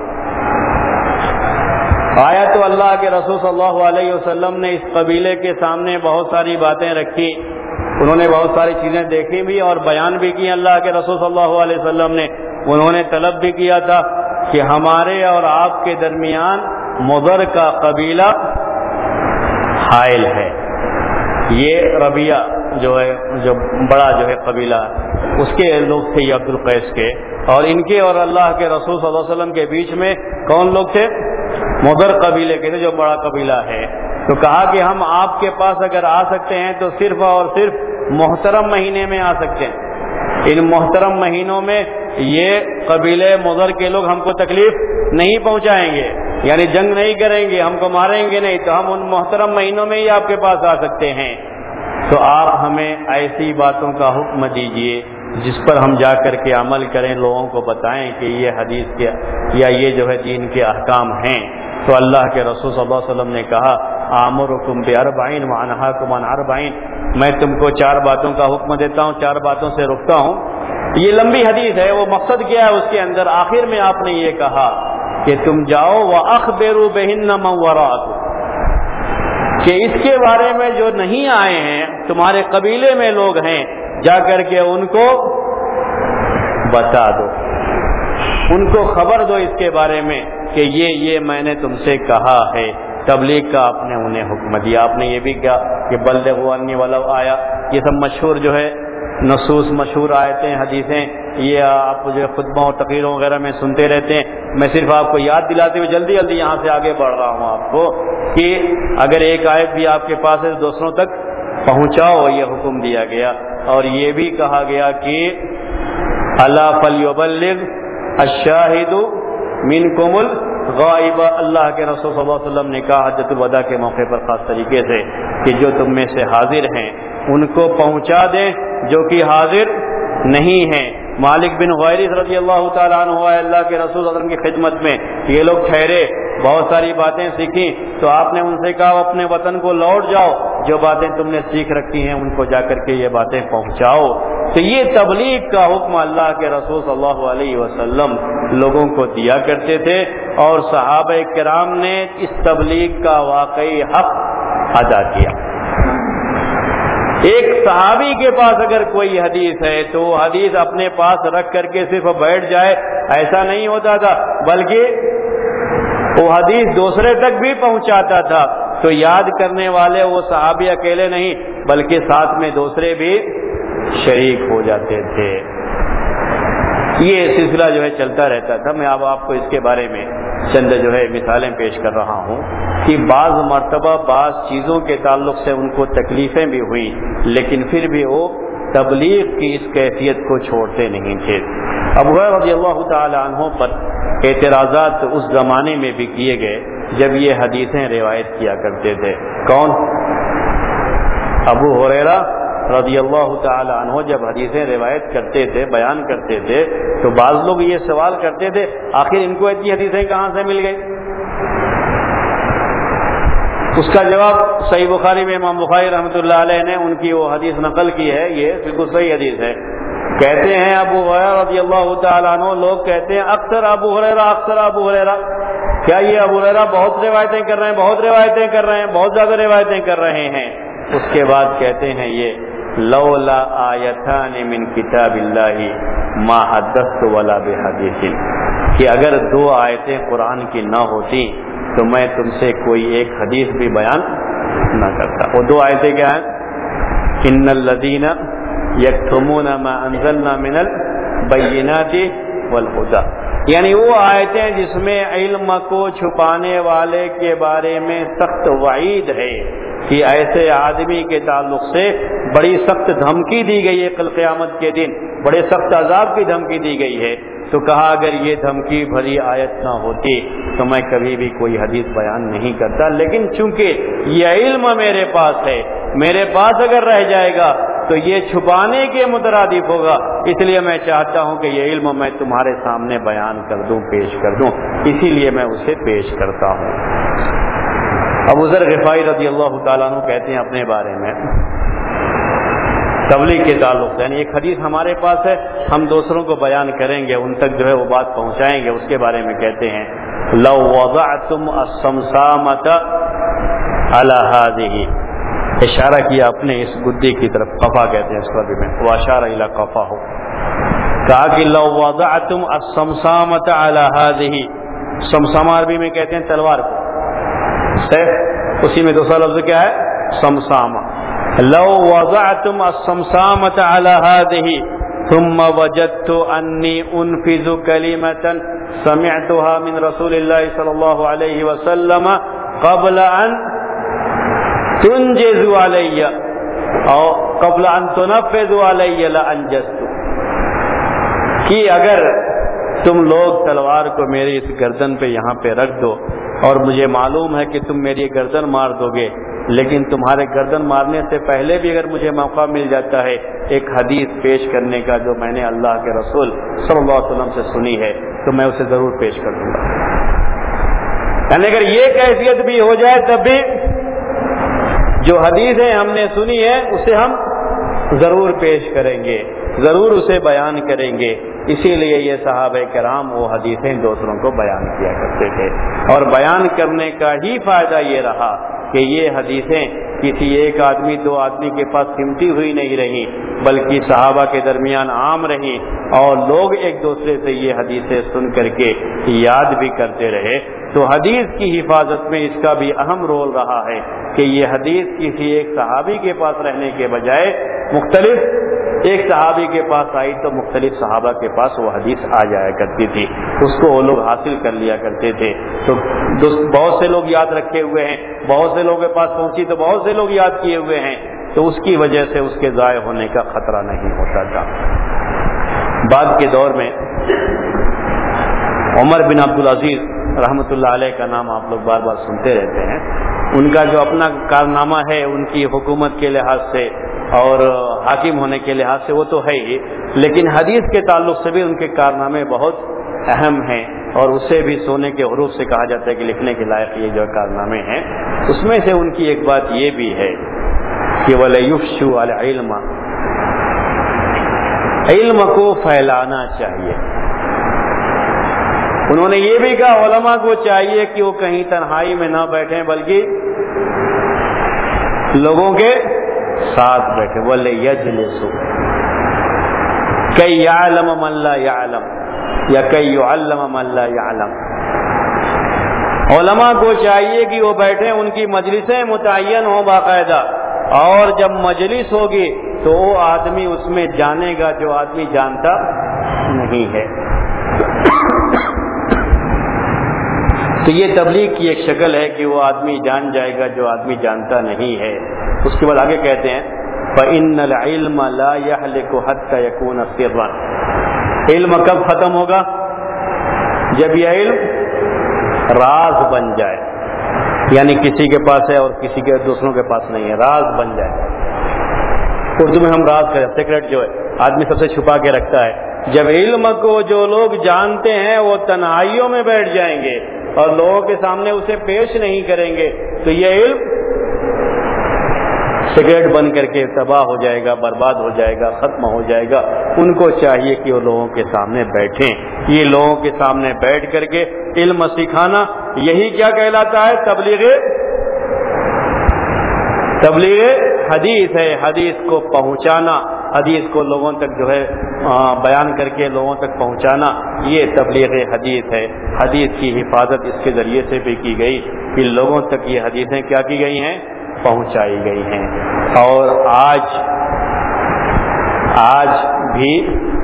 آیا تو اللہ کے رسول صلی اللہ علیہ وسلم نے اس قبیلے کے سامنے بہت ساری باتیں رکھی، انہوں نے بہت ساری چیزیں دیکھی بھی اور بیان بھی کی اللہ کے رسول صلی اللہ علیہ وسلم نے۔ انہوں نے طلب بھی کیا تھا کہ ہمارے اور آپ کے درمیان مضر کا قبیلہ حائل ہے، یہ ربیہ جو ہے، جو بڑا جو ہے قبیلہ، اس کے لوگ تھے یہ عبد القیس کے، اور ان کے اور اللہ کے رسول صلی اللہ علیہ وسلم کے بیچ میں کون لوگ تھے؟ مضر قبیلے کے تھے، جو بڑا قبیلہ ہے۔ تو کہا کہ ہم آپ کے پاس اگر آ سکتے ہیں تو صرف اور صرف محترم مہینے میں آ سکتے ہیں، ان محترم مہینوں میں یہ قبیلے مضر کے لوگ ہم کو تکلیف نہیں پہنچائیں گے، یعنی جنگ نہیں کریں گے، ہم کو ماریں گے نہیں، تو ہم ان محترم مہینوں میں ہی آپ کے پاس آ سکتے ہیں۔ تو آپ ہمیں ایسی باتوں کا حکم دیجئے جس پر ہم جا کر کے عمل کریں، لوگوں کو بتائیں کہ یہ حدیث کے یا یہ جو ہے دین کے احکام ہیں۔ تو اللہ کے رسول صلی اللہ علیہ وسلم نے کہا آمرکم باربعین وانہاکم عن اربعین، میں تم کو 4 باتوں کا حکم دیتا ہوں، 4 باتوں سے روکتا ہوں۔ یہ لمبی حدیث ہے، وہ مقصد کیا ہے اس کے اندر؟ آخر میں آپ نے یہ کہا کہ تم جاؤ وَأَخْبِرُوا بِهِنَّ مَنْ وَرَاءَكُمْ، کہ اس کے بارے میں جو نہیں آئے ہیں، تمہارے قبیلے میں لوگ ہیں، جا کر کے ان کو بتا دو، ان کو خبر دو اس کے بارے میں کہ یہ میں نے تم سے کہا ہے۔ تبلیغ کا آپ نے انہیں حکم دیا۔ آپ نے یہ بھی کہا کہ بلغوا انی ولو آیا، یہ سب مشہور جو ہے نصوص، مشہور آیتیں، حدیثیں، یہ آپ جو خطبوں اور تقریروں وغیرہ میں سنتے رہتے ہیں۔ میں صرف آپ کو یاد دلاتے ہوئے جلدی جلدی یہاں سے آگے بڑھ رہا ہوں آپ کو کہ اگر ایک آیت بھی آپ کے پاس ہے دوسروں تک پہنچاؤ، یہ حکم دیا گیا۔ اور یہ بھی کہا گیا کہ الا فلیبلغ الشاہد منکم الغائب، اللہ کے رسول صلی اللہ علیہ وسلم نے کہا حجۃ الوداع کے موقع پر خاص طریقے سے کہ جو تم میں سے حاضر ہیں ان کو پہنچا دیں جو کہ حاضر نہیں ہیں۔ مالک بن غویرث رضی اللہ تعالیٰ عنہ اللہ کے رسول صلی اللہ علیہ وسلم کی خدمت میں یہ لوگ ٹھہرے، بہت ساری باتیں سیکھیں، تو آپ نے ان سے کہا اپنے وطن کو لوٹ جاؤ، جو باتیں تم نے سیکھ رکھی ہیں ان کو جا کر کے یہ باتیں پہنچاؤ۔ تو یہ تبلیغ کا حکم اللہ کے رسول صلی اللہ علیہ وسلم لوگوں کو دیا کرتے تھے، اور صحابہ کرام نے اس تبلیغ کا واقعی حق ادا کیا۔ ایک صحابی کے پاس اگر کوئی حدیث ہے تو وہ حدیث اپنے پاس رکھ کر کے صرف بیٹھ جائے، ایسا نہیں ہوتا تھا، بلکہ وہ حدیث دوسرے تک بھی پہنچاتا تھا۔ تو یاد کرنے والے وہ صحابی اکیلے نہیں بلکہ ساتھ میں دوسرے بھی شریک ہو جاتے تھے۔ یہ سلسلہ جو ہے چلتا رہتا تھا۔ میں اب آپ کو اس کے بارے میں چند جو ہے مثالیں پیش کر رہا ہوں کہ بعض مرتبہ بعض چیزوں کے تعلق سے ان کو تکلیفیں بھی ہوئی، لیکن پھر بھی وہ تبلیغ کی اس کیفیت کو چھوڑتے نہیں تھے۔ ابو ہریرہ رضی اللہ تعالی عنہ پر اعتراضات اس زمانے میں بھی کیے گئے جب یہ حدیثیں روایت کیا کرتے تھے۔ کون؟ ابو ہریرہ رضی اللہ تعالی عنہ جب حدیثیں روایت کرتے تھے، بیان کرتے تھے، تو بعض لوگ یہ سوال کرتے تھے آخر ان کو اتنی حدیثیں کہاں سے مل گئی؟ اس کا جواب صحیح بخاری میں امام بخاری رحمۃ اللہ علیہ نے ان کی وہ حدیث نقل کی ہے، یہ بالکل صحیح حدیث ہے۔ کہتے ہیں ابو ہریرہ رضی اللہ تعالیٰ عنہ، لوگ کہتے ہیں اکثر ابو ہریرہ، اکثر ابو ہریرہ، کیا یہ ابو ہریرہ بہت روایتیں کر رہے ہیں، بہت روایتیں کر رہے ہیں، بہت زیادہ روایتیں کر رہے ہیں؟ اس کے بعد کہتے ہیں یہ لولا آیتان من کتاب اللہ ما حدثت ولا بحدیث، کہ اگر 2 آیتیں قرآن کی نہ ہوتی تو میں تم سے کوئی ایک حدیث بھی بیان نہ کرتا۔ وہ 2 آیتیں کیا ہیں؟ ان الذین یکتمون ما انزلنا من البینات والہدی، یعنی وہ آیتیں جس میں علم کو چھپانے والے کے بارے میں سخت وعید ہے کہ ایسے آدمی کے تعلق سے بڑی سخت دھمکی دی گئی ہے، کل قیامت کے دن بڑے سخت عذاب کی دھمکی دی گئی ہے۔ تو کہا اگر یہ دھمکی بھری آیت نہ ہوتی تو میں کبھی بھی کوئی حدیث بیان نہیں کرتا، لیکن چونکہ یہ علم میرے پاس ہے، میرے پاس اگر رہ جائے گا تو یہ چھپانے کے مترادف ہوگا، اس لیے میں چاہتا ہوں کہ یہ علم میں تمہارے سامنے بیان کر دوں، پیش کر دوں، اسی لیے میں اسے پیش کرتا ہوں۔ ابو ذر غفاری رضی اللہ تعالیٰ عنہ کہتے ہیں اپنے بارے میں تبلیغ کے تعلق سے، یعنی ایک حدیث ہمارے پاس ہے، ہم دوسروں کو بیان کریں گے، ان تک جو ہے وہ بات پہنچائیں گے، اس کے بارے میں کہتے ہیں لو وضعتم الصمصامۃ علی ہذہ، اشارہ کیا اپنے اس گدے کی طرف، قفا کہتے ہیں اس کو عربی میں، واشار الی قفا ہو، کہا کہ لو وضعتم الصمصامۃ علی ہذہ، صمصامہ عربی میں کہتے ہیں تلوار کو، سیف، اسی میں دوسرا لفظ کیا ہے؟ صمصامہ۔ لو وضعتم الصمصامۃ علی ہذہ ثم وجدت انی انفذ کلمۃ سمعتها من رسول اللہ صلی اللہ علیہ وسلم قبل ان تنجز علی او قبل ان تنفذ علی لانجزت، کہ اگر تم لوگ تلوار کو میری اس گردن پہ یہاں پہ رکھ دو اور مجھے معلوم ہے کہ تم میری گردن مار دو گے، لیکن تمہارے گردن مارنے سے پہلے بھی اگر مجھے موقع مل جاتا ہے ایک حدیث پیش کرنے کا جو میں نے اللہ کے رسول صلی اللہ علیہ وسلم سے سنی ہے تو میں اسے ضرور پیش کر دوں گا۔ یعنی اگر یہ کیفیت بھی ہو جائے تب بھی جو حدیثیں ہم نے سنی ہے اسے ہم ضرور پیش کریں گے، ضرور اسے بیان کریں گے۔ اسی لیے یہ صحابہ کرام وہ حدیثیں دوسروں کو بیان کیا کرتے تھے، اور بیان کرنے کا ہی فائدہ یہ رہا کہ یہ حدیثیں کسی ایک آدمی دو آدمی کے پاس سمٹی ہوئی نہیں رہی، بلکہ صحابہ کے درمیان عام رہی، اور لوگ ایک دوسرے سے یہ حدیثیں سن کر کے یاد بھی کرتے رہے۔ تو حدیث کی حفاظت میں اس کا بھی اہم رول رہا ہے کہ یہ حدیث کسی ایک صحابی کے پاس رہنے کے بجائے مختلف ایک صحابی کے پاس آئی تو مختلف صحابہ کے پاس وہ حدیث آ جایا کرتی تھی، اس کو وہ لوگ حاصل کر لیا کرتے تھے۔ تو بہت سے لوگ یاد رکھے ہوئے ہیں، بہت سے لوگوں کے پاس پہنچی تو بہت سے لوگ یاد کیے ہوئے ہیں، تو اس کی وجہ سے اس کے ضائع ہونے کا خطرہ نہیں ہوتا تھا۔ بعد کے دور میں عمر بن عبدالعزیز رحمۃ اللہ علیہ کا نام آپ لوگ بار بار سنتے رہتے ہیں۔ ان کا جو اپنا کارنامہ ہے ان کی حکومت کے لحاظ سے اور حاکم ہونے کے لحاظ سے وہ تو ہے ہی، لیکن حدیث کے تعلق سے بھی ان کے کارنامے بہت اہم ہیں، اور اسے بھی سونے کے حروف سے کہا جاتا ہے کہ لکھنے کے لائق یہ جو کارنامے ہیں۔ اس میں سے ان کی ایک بات یہ بھی ہے کہ وَلَيُفْشُوا الْعِلْمَ، علم کو پھیلانا چاہیے۔ انہوں نے یہ بھی کہا علماء کو چاہیے کہ وہ کہیں تنہائی میں نہ بیٹھیں بلکہ لوگوں کے ساتھ بیٹھے، وَلْيَجْلِسُوا كَيْ يَعْلَمَ مَن لَّا يَعْلَمُ یا كَيْ يُعَلَّمَ مَن لَّا يَعْلَمُ۔ علماء کو چاہیے کہ وہ بیٹھیں، ان کی مجلسیں متعین ہوں باقاعدہ، اور جب مجلس ہوگی تو وہ آدمی اس میں جانے گا جو آدمی جانتا نہیں ہے۔ تو یہ تبلیغ کی ایک شکل ہے کہ وہ آدمی جان جائے گا جو آدمی جانتا نہیں ہے۔ اس کے بعد آگے کہتے ہیں فَإِنَّ الْعِلْمَ لَا يَحْلِكُ حَتَّى يَكُونَ سِرًّا، علم کب ختم ہوگا؟ جب یہ علم راز بن جائے، یعنی کسی کے پاس ہے اور کسی کے دوسروں کے پاس نہیں ہے، راز بن جائے۔ اردو میں ہم راز کہتے ہیں، سیکرٹ جو ہے آدمی سب سے چھپا کے رکھتا ہے۔ جب علم کو جو لوگ جانتے ہیں وہ تنہائیوں میں بیٹھ جائیں گے اور لوگوں کے سامنے اسے پیش نہیں کریں گے تو یہ علم سگریٹ بن کر کے تباہ ہو جائے گا، برباد ہو جائے گا، ختم ہو جائے گا۔ ان کو چاہیے کہ وہ لوگوں کے سامنے بیٹھیں۔ یہ لوگوں کے سامنے بیٹھ کر کے علم سکھانا، یہی کیا کہلاتا ہے؟ تبلیغ حدیث ہے۔ حدیث کو پہنچانا، حدیث کو لوگوں تک جو ہے بیان کر کے لوگوں تک پہنچانا، یہ تبلیغ حدیث ہے۔ حدیث کی حفاظت اس کے ذریعے سے بھی کی گئی کہ لوگوں تک یہ حدیثیں کیا کی گئی ہیں؟ پہنچائی گئی ہیں۔ اور آج بھی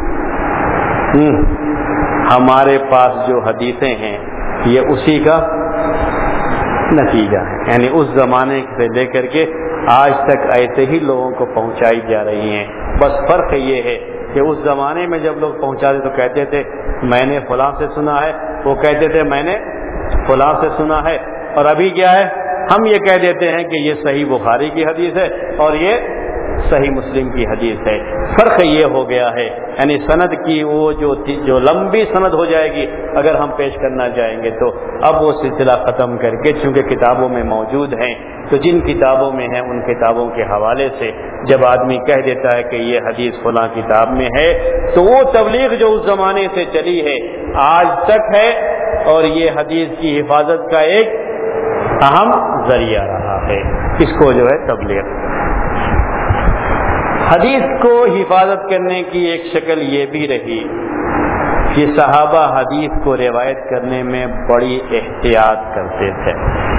ہمارے پاس جو حدیثیں ہیں یہ اسی کا نتیجہ ہے، یعنی اس زمانے سے لے کر کے آج تک ایسے ہی لوگوں کو پہنچائی جا رہی ہیں۔ بس فرق یہ ہے کہ اس زمانے میں جب لوگ پہنچاتے تو کہتے تھے میں نے فلاں سے سنا ہے، وہ کہتے تھے میں نے فلاں سے سنا ہے، اور ابھی کیا ہے؟ ہم یہ کہہ دیتے ہیں کہ یہ صحیح بخاری کی حدیث ہے اور یہ صحیح مسلم کی حدیث ہے۔ فرق یہ ہو گیا ہے، یعنی سند کی وہ جو لمبی سند ہو جائے گی اگر ہم پیش کرنا چاہیں گے تو اب وہ سلسلہ ختم کر کے چونکہ کتابوں میں موجود ہیں تو جن کتابوں میں ہیں ان کتابوں کے حوالے سے جب آدمی کہہ دیتا ہے کہ یہ حدیث فلاں کتاب میں ہے تو وہ تبلیغ جو اس زمانے سے چلی ہے آج تک ہے، اور یہ حدیث کی حفاظت کا ایک اہم ذریعہ رہا ہے۔ اس کو جو ہے تبلیغ۔ حدیث کو حفاظت کرنے کی ایک شکل یہ بھی رہی کہ صحابہ حدیث کو روایت کرنے میں بڑی احتیاط کرتے تھے۔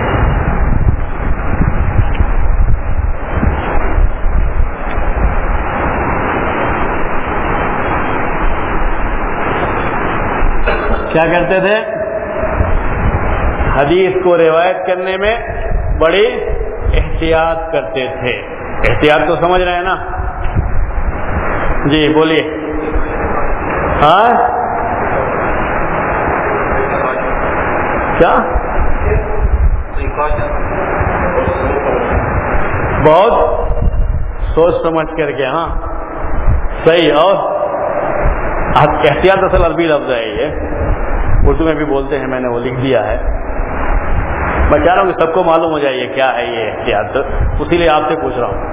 کیا کرتے تھے؟ حدیث کو روایت کرنے میں بڑی احتیاط کرتے تھے۔ احتیاط تو سمجھ رہے ہیں نا؟ جی بولیے۔ ہاں کیا؟ بہت سوچ سمجھ کر کے، ہاں صحیح۔ اور احتیاط اصل عربی لفظ ہے، یہ اردو میں بھی بولتے ہیں، میں نے وہ لکھ دیا ہے۔ میں چاہ رہا ہوں کہ سب کو معلوم ہو جائے یہ کیا ہے یہ احتیاط، اسی لیے آپ سے پوچھ رہا ہوں.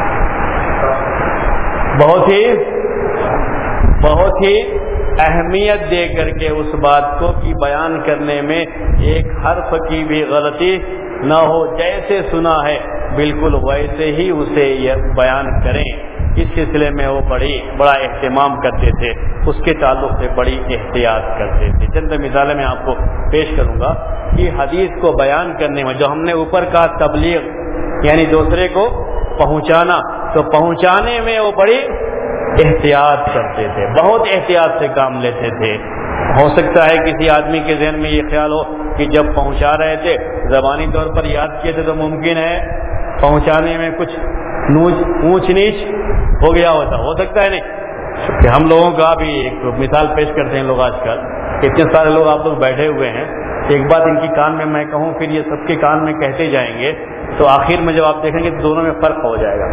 بہت ہی اہمیت دے کر کے اس بات کو کہ بیان کرنے میں ایک حرف کی بھی غلطی نہ ہو، جیسے سنا ہے بالکل ویسے ہی اسے یہ بیان کریں. اس سلسلے میں وہ بڑا اہتمام کرتے تھے، اس کے تعلق سے بڑی احتیاط کرتے تھے. چند مثالیں میں آپ کو پیش کروں گا کہ حدیث کو بیان کرنے میں جو ہم نے اوپر کہا تبلیغ یعنی دوسرے کو پہنچانا، تو پہنچانے میں وہ بڑی احتیاط کرتے تھے، بہت احتیاط سے کام لیتے تھے. ہو سکتا ہے کسی آدمی کے ذہن میں یہ خیال ہو کہ جب پہنچا رہے تھے زبانی طور پر یاد کیے تھے تو ممکن ہے پہنچانے میں کچھ اونچ نیچ ہو گیا ہوتا، ہو سکتا ہے نہیں کہ ہم لوگوں کا بھی ایک مثال پیش کرتے ہیں لوگ آج کل. اتنے سارے لوگ آپ لوگ بیٹھے ہوئے ہیں، ایک بات ان کی کان میں کہوں پھر یہ سب کے کان میں کہتے جائیں گے تو آخر میں جب آپ دیکھیں گے تو دونوں میں فرق ہو جائے گا.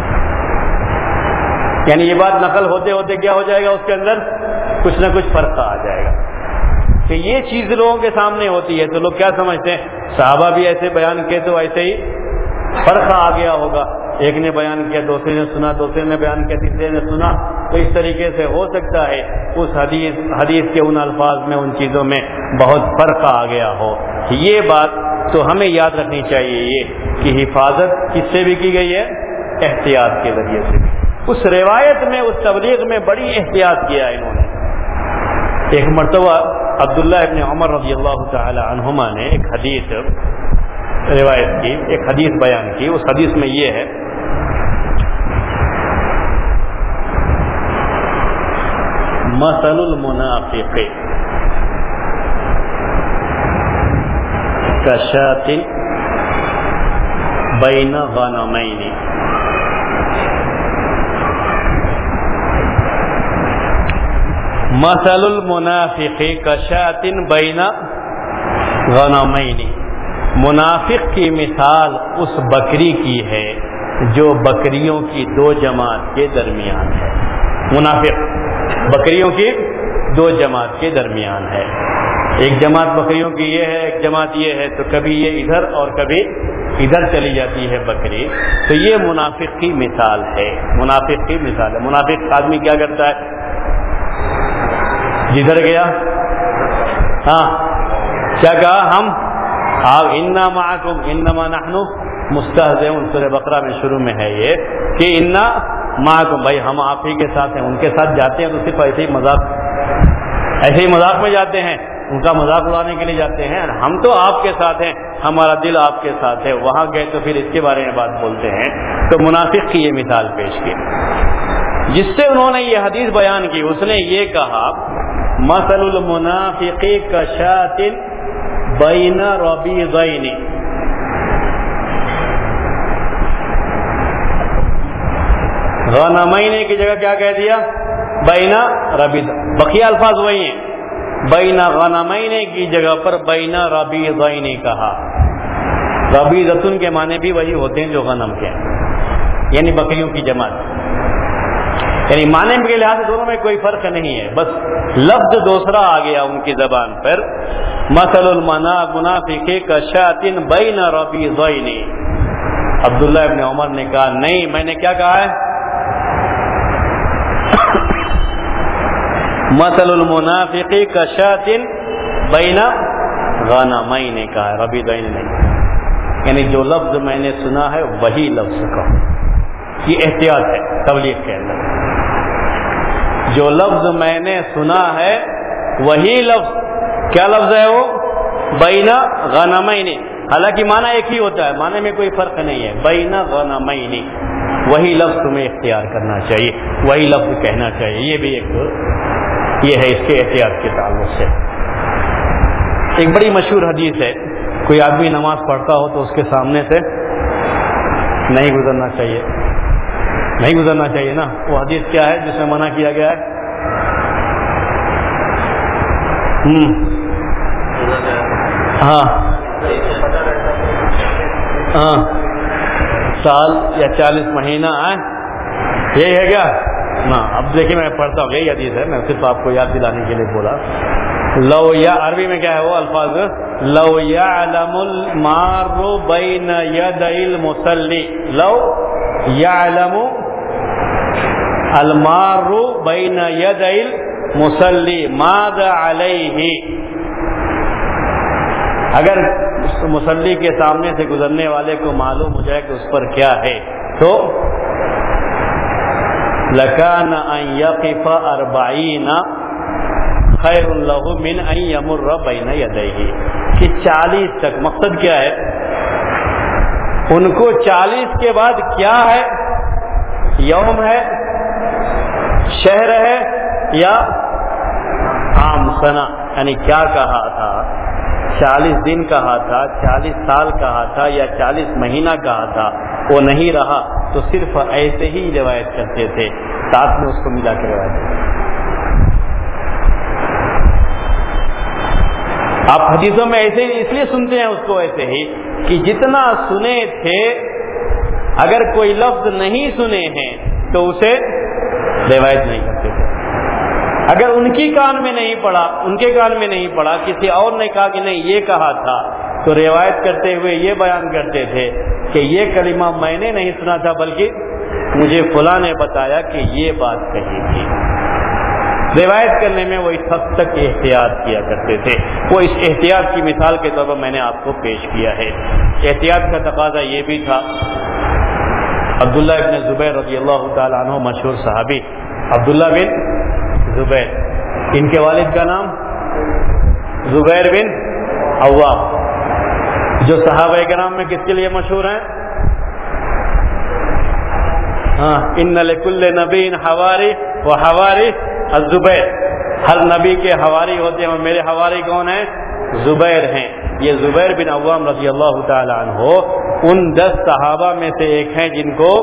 یعنی یہ بات نقل ہوتے ہوتے کیا ہو جائے گا، اس کے اندر کچھ نہ کچھ فرق آ جائے گا کہ یہ چیز لوگوں کے سامنے ہوتی ہے. تو لوگ کیا سمجھتے ہیں صحابہ بھی ایسے بیان کیے تو ایسے ہی فرق آ گیا ہوگا، ایک نے بیان کیا دوسرے نے سنا، دوسرے نے بیان کیا تیسرے نے سنا. تو اس طریقے سے ہو سکتا ہے اس حدیث کے ان الفاظ میں ان چیزوں میں بہت فرق آ گیا ہو. یہ بات تو ہمیں یاد رکھنی چاہیے یہ کہ حفاظت کس سے بھی کی گئی ہے، احتیاط کے ذریعے سے. اس روایت میں اس تبلیغ میں بڑی احتیاط کیا انہوں نے. ایک مرتبہ عبداللہ ابن عمر رضی اللہ تعالی عنہما نے ایک حدیث روایت کی، ایک حدیث بیان کی. اس حدیث میں یہ ہے مثل المنافق کشاۃ بین غنمین. مثل المنافق کشاۃ بین غنمین. منافق کی مثال اس بکری کی ہے جو بکریوں کی دو جماعت کے درمیان ہے. منافق بکریوں کی دو جماعت کے درمیان ہے. ایک جماعت بکریوں کی یہ ہے، ایک جماعت یہ ہے، تو کبھی یہ ادھر اور کبھی ادھر چلی جاتی ہے بکری. تو یہ منافق کی مثال ہے. منافق کی مثال ہے. منافق آدمی کیا کرتا ہے، جدھر گیا ہاں کیا کہا، ہم انا معکم انما نحن مستہزئون. سورہ بقرہ میں شروع میں ہے یہ کہ انا معکم، بھائی ہم آپ ہی کے ساتھ ہیں. ان کے ساتھ جاتے ہیں تو صرف ایسے ہی مذاق میں جاتے ہیں، ان کا مذاق اڑانے کے لیے جاتے ہیں. ہم تو آپ کے ساتھ ہیں، ہمارا دل آپ کے ساتھ ہے. وہاں گئے تو پھر اس کے بارے میں بات بولتے ہیں. تو منافق کی یہ مثال پیش کی جس سے انہوں نے یہ حدیث بیان کی. اس نے یہ کہا مثل المنافق کشاۃ بین ربیضین. غنمین کی جگہ کیا کہہ دیا، بین ربیض. بقیہ الفاظ وہی ہیں، بین غنمین کی جگہ پر بین ربیضین کہا. ربیضۃ کے معنی بھی وہی ہوتے ہیں جو غنم کے ہیں، یعنی بکریوں کی جماعت. یعنی معنی کے لحاظ سے دونوں میں کوئی فرق نہیں ہے، بس لفظ دوسرا آ گیا ان کی زبان پر. مثل المنافق کشاۃ بین ربیضین. عبداللہ ابن عمر نے کہا نہیں، میں نے کیا کہا ہے، مثل المنافق کشاۃ بین غنمین کہا ہے، ربیضین نہیں. یعنی جو لفظ میں نے سنا ہے وہی لفظ کہو. یہ احتیاط ہے تبلیغ کے اندر. جو لفظ میں نے سنا ہے وہی لفظ، کیا لفظ ہے وہ، بین غنمین. حالانکہ معنی ایک ہی ہوتا ہے، معنی میں کوئی فرق نہیں ہے. بین غنمین وہی لفظ تمہیں اختیار کرنا چاہیے، وہی لفظ کہنا چاہیے. یہ بھی ایک یہ ہے اس کے احتیاط کے تعلق سے. ایک بڑی مشہور حدیث ہے، کوئی آدمی نماز پڑھتا ہو تو اس کے سامنے سے نہیں گزرنا چاہیے. نہیں گزرنا چاہیے نا. وہ حدیث کیا ہے جس میں منع کیا گیا ہے، ہاں سال یا 40 مہینہ یہی ہے کیا. اب دیکھیے میں پڑھتا ہوں، یہی حدیث ہے، میں صرف آپ کو یاد دلانے کے لیے بولا. لو یا عربی میں کیا ہے وہ الفاظ، لو یعلم المار بین یدی المصلی، لو یعلم المار بین یدی المصلی ماذا علیہ، اگر مصلی کے سامنے سے گزرنے والے کو معلوم ہو جائے کہ اس پر کیا ہے تو لکان ان یقف 40 خیر لہ من ان یمر بین یدیہ، کہ 40 تک، مقصد کیا ہے ان کو 40 کے بعد کیا ہے، یوم ہے، شہر ہے یا عام سنہ، یعنی کیا کہا تھا، 40 دن کہا تھا، 40 سال کہا تھا یا 40 مہینہ کہا تھا، وہ نہیں رہا تو صرف ایسے ہی روایت کرتے تھے، ساتھ میں اس کو ملا کے روایت کرتے تھے۔ آپ حدیثوں میں ایسے ہی اس لیے سنتے ہیں اس کو ایسے ہی کہ جتنا سنے تھے اگر کوئی لفظ نہیں سنے ہیں تو اسے روایت نہیں کرتے تھے، اگر ان کی کان میں نہیں پڑا، ان کے کان میں نہیں پڑا، کسی اور نے کہا کہ نہیں یہ کہا تھا، تو روایت کرتے ہوئے یہ بیان کرتے تھے کہ یہ کلمہ میں نے نہیں سنا تھا بلکہ مجھے فلاں نے بتایا کہ یہ بات کہی تھی۔ روایت کرنے میں وہ اس حد تک احتیاط کیا کرتے تھے، وہ اس احتیاط کی مثال کے طور پر میں نے آپ کو پیش کیا ہے۔ احتیاط کا تقاضا یہ بھی تھا، عبداللہ ابن زبیر رضی اللہ تعالیٰ عنہ مشہور صحابی، عبداللہ بن زبیر، ان کے والد کا نام زبیر بن عوام، جو صحابہ کرام میں کس کے لیے مشہور ہیں؟ ان لکل نبی حواری و حواری الزبیر، ہر نبی کے حواری ہوتے ہیں اور میرے حواری کون ہیں؟ زبیر ہیں۔ یہ زبیر بن عوام رضی اللہ تعالی عنہ ان 10 صحابہ میں سے ایک ہیں جن کو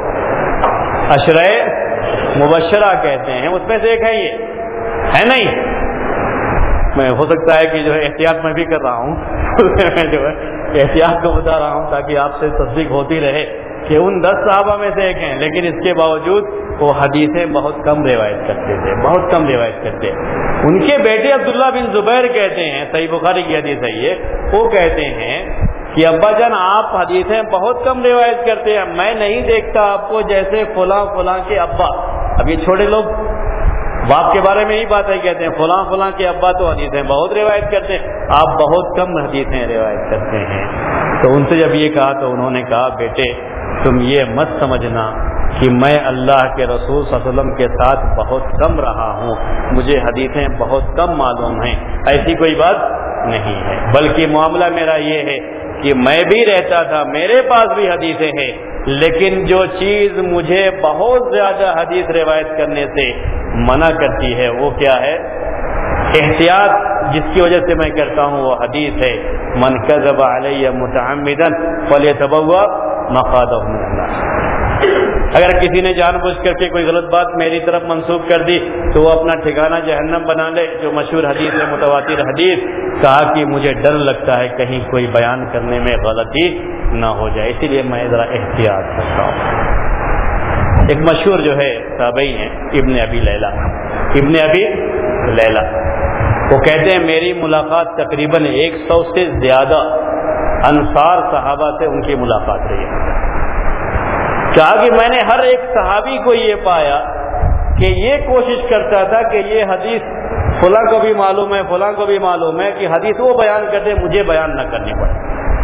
عشرہ مبشرہ کہتے ہیں، اس میں سے ایک ہے، یہ ہے نہیں، میں ہو سکتا ہے کہ جو ہے احتیاط میں بھی کر رہا ہوں میں جو ہے احتیاط کو بتا رہا ہوں تاکہ آپ سے تصدیق ہوتی رہے کہ ان 10 صحابہ میں سے ایک ہیں، لیکن اس کے باوجود وہ حدیثیں بہت کم روایت کرتے تھے، بہت کم روایت کرتے۔ ان کے بیٹے عبداللہ بن زبیر کہتے ہیں، صحیح بخاری کی حدیث ہے یہ، وہ کہتے ہیں کہ ابا جان آپ حدیثیں بہت کم روایت کرتے ہیں، میں نہیں دیکھتا آپ کو جیسے فلاں فلاں کے ابا۔ اب یہ چھوٹے لوگ باپ کے بارے میں ہی باتیں کہتے ہیں، فلاں فلاں کے ابا تو حدیثیں بہت روایت کرتے ہیں، آپ بہت کم حدیثیں روایت کرتے ہیں۔ تو ان سے جب یہ کہا تو انہوں نے کہا بیٹے تم یہ مت سمجھنا کہ میں اللہ کے رسول صلی اللہ علیہ وسلم کے ساتھ بہت کم رہا ہوں، مجھے حدیثیں بہت کم معلوم ہیں، ایسی کوئی بات نہیں ہے، بلکہ معاملہ میرا یہ ہے کہ میں بھی رہتا تھا، میرے پاس بھی حدیثیں ہیں، لیکن جو چیز مجھے بہت زیادہ حدیث روایت کرنے سے منع کرتی ہے وہ کیا ہے؟ احتیاط جس کی وجہ سے میں کرتا ہوں وہ حدیث ہے، من کذب علی متعمدا فلیتبوأ مقعدہ من النار۔ اگر کسی نے جان بوجھ کر کے کوئی غلط بات میری طرف منسوب کر دی تو وہ اپنا ٹھکانہ جہنم بنا لے، جو مشہور حدیث ہے، متواتر حدیث، کہا کہ مجھے ڈر لگتا ہے کہیں کوئی بیان کرنے میں غلطی نہ ہو جائے، اسی لیے میں ذرا احتیاط کرتا ہوں۔ ایک مشہور جو ہے تابعی ہیں ابن ابی لیلہ، ابن ابی لیلہ، وہ کہتے ہیں میری ملاقات تقریباً 100 سے زیادہ انصار صحابہ سے ان کی ملاقات رہی ہے۔ کہا کہ میں نے ہر ایک صحابی کو یہ پایا کہ یہ کوشش کرتا تھا کہ یہ حدیث فلاں کو بھی معلوم ہے، فلاں کو بھی معلوم ہے، کہ حدیث وہ بیان کرتے مجھے بیان نہ کرنی پڑے،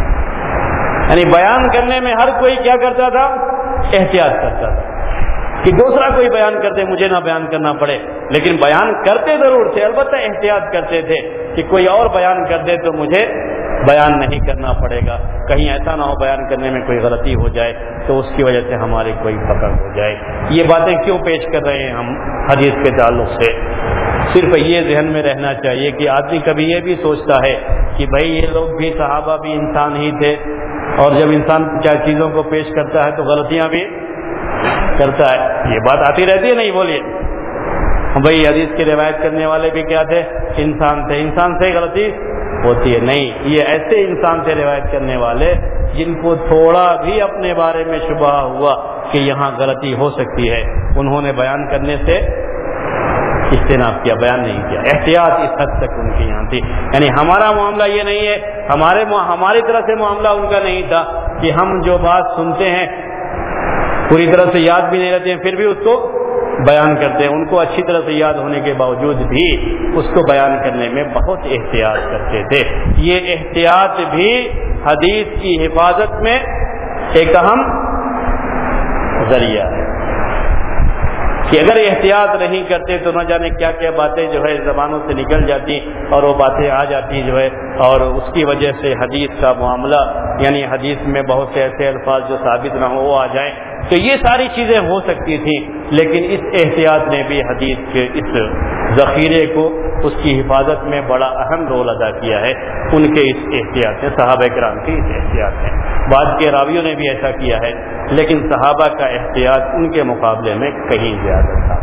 یعنی بیان کرنے میں ہر کوئی کیا کرتا تھا؟ احتیاط کرتا تھا کہ دوسرا کوئی بیان کرتے مجھے نہ بیان کرنا پڑے، لیکن بیان کرتے ضرور تھے، البتہ احتیاط کرتے تھے کہ کوئی اور بیان کر دے تو مجھے بیان نہیں کرنا پڑے گا، کہیں ایسا نہ ہو بیان کرنے میں کوئی غلطی ہو جائے تو اس کی وجہ سے ہماری کوئی پکڑ ہو جائے۔ یہ باتیں کیوں پیش کر رہے ہیں ہم حدیث کے تعلق سے؟ صرف یہ ذہن میں رہنا چاہیے کہ آدمی کبھی یہ بھی سوچتا ہے کہ بھائی یہ لوگ بھی صحابہ بھی انسان ہی تھے، اور جب انسان چاہے چیزوں کو پیش کرتا ہے تو غلطیاں بھی کرتا ہے، یہ بات آتی رہتی ہے، نہیں بولیے بھائی حدیث کی روایت کرنے والے بھی کیا تھے؟ انسان تھے، انسان سے غلطی ہوتی ہے، نہیں، یہ ایسے انسان سے روایت کرنے والے جن کو تھوڑا بھی اپنے بارے میں شبہ ہوا کہ یہاں غلطی ہو سکتی ہے، انہوں نے بیان کرنے سے اجتناب کیا، بیان نہیں کیا. احتیاط اس حد تک ان کے یہاں تھی. یعنی ہمارا معاملہ یہ نہیں ہے، ہماری طرح سے معاملہ ان کا نہیں تھا کہ ہم جو بات سنتے ہیں پوری طرح سے یاد بھی نہیں رہتے ہیں پھر بھی اس کو بیان کرتے ہیں. ان کو اچھی طرح سے یاد ہونے کے باوجود بھی اس کو بیان کرنے میں بہت احتیاط کرتے تھے. یہ احتیاط بھی حدیث کی حفاظت میں ایک اہم ذریعہ ہے کہ اگر احتیاط نہیں کرتے تو نہ جانے کیا کیا باتیں جو ہے زبانوں سے نکل جاتی اور وہ باتیں آ جاتی جو ہے، اور اس کی وجہ سے حدیث کا معاملہ، یعنی حدیث میں بہت سے ایسے الفاظ جو ثابت نہ ہو وہ آ جائیں. تو یہ ساری چیزیں ہو سکتی تھیں، لیکن اس احتیاط نے بھی حدیث کے اس ذخیرے کو، اس کی حفاظت میں بڑا اہم رول ادا کیا ہے. ان کے اس احتیاط نے، صحابہ کرام کی اس احتیاط نے، بعض کے راویوں نے بھی ایسا کیا ہے، لیکن صحابہ کا احتیاط ان کے مقابلے میں کہیں زیادہ تھا.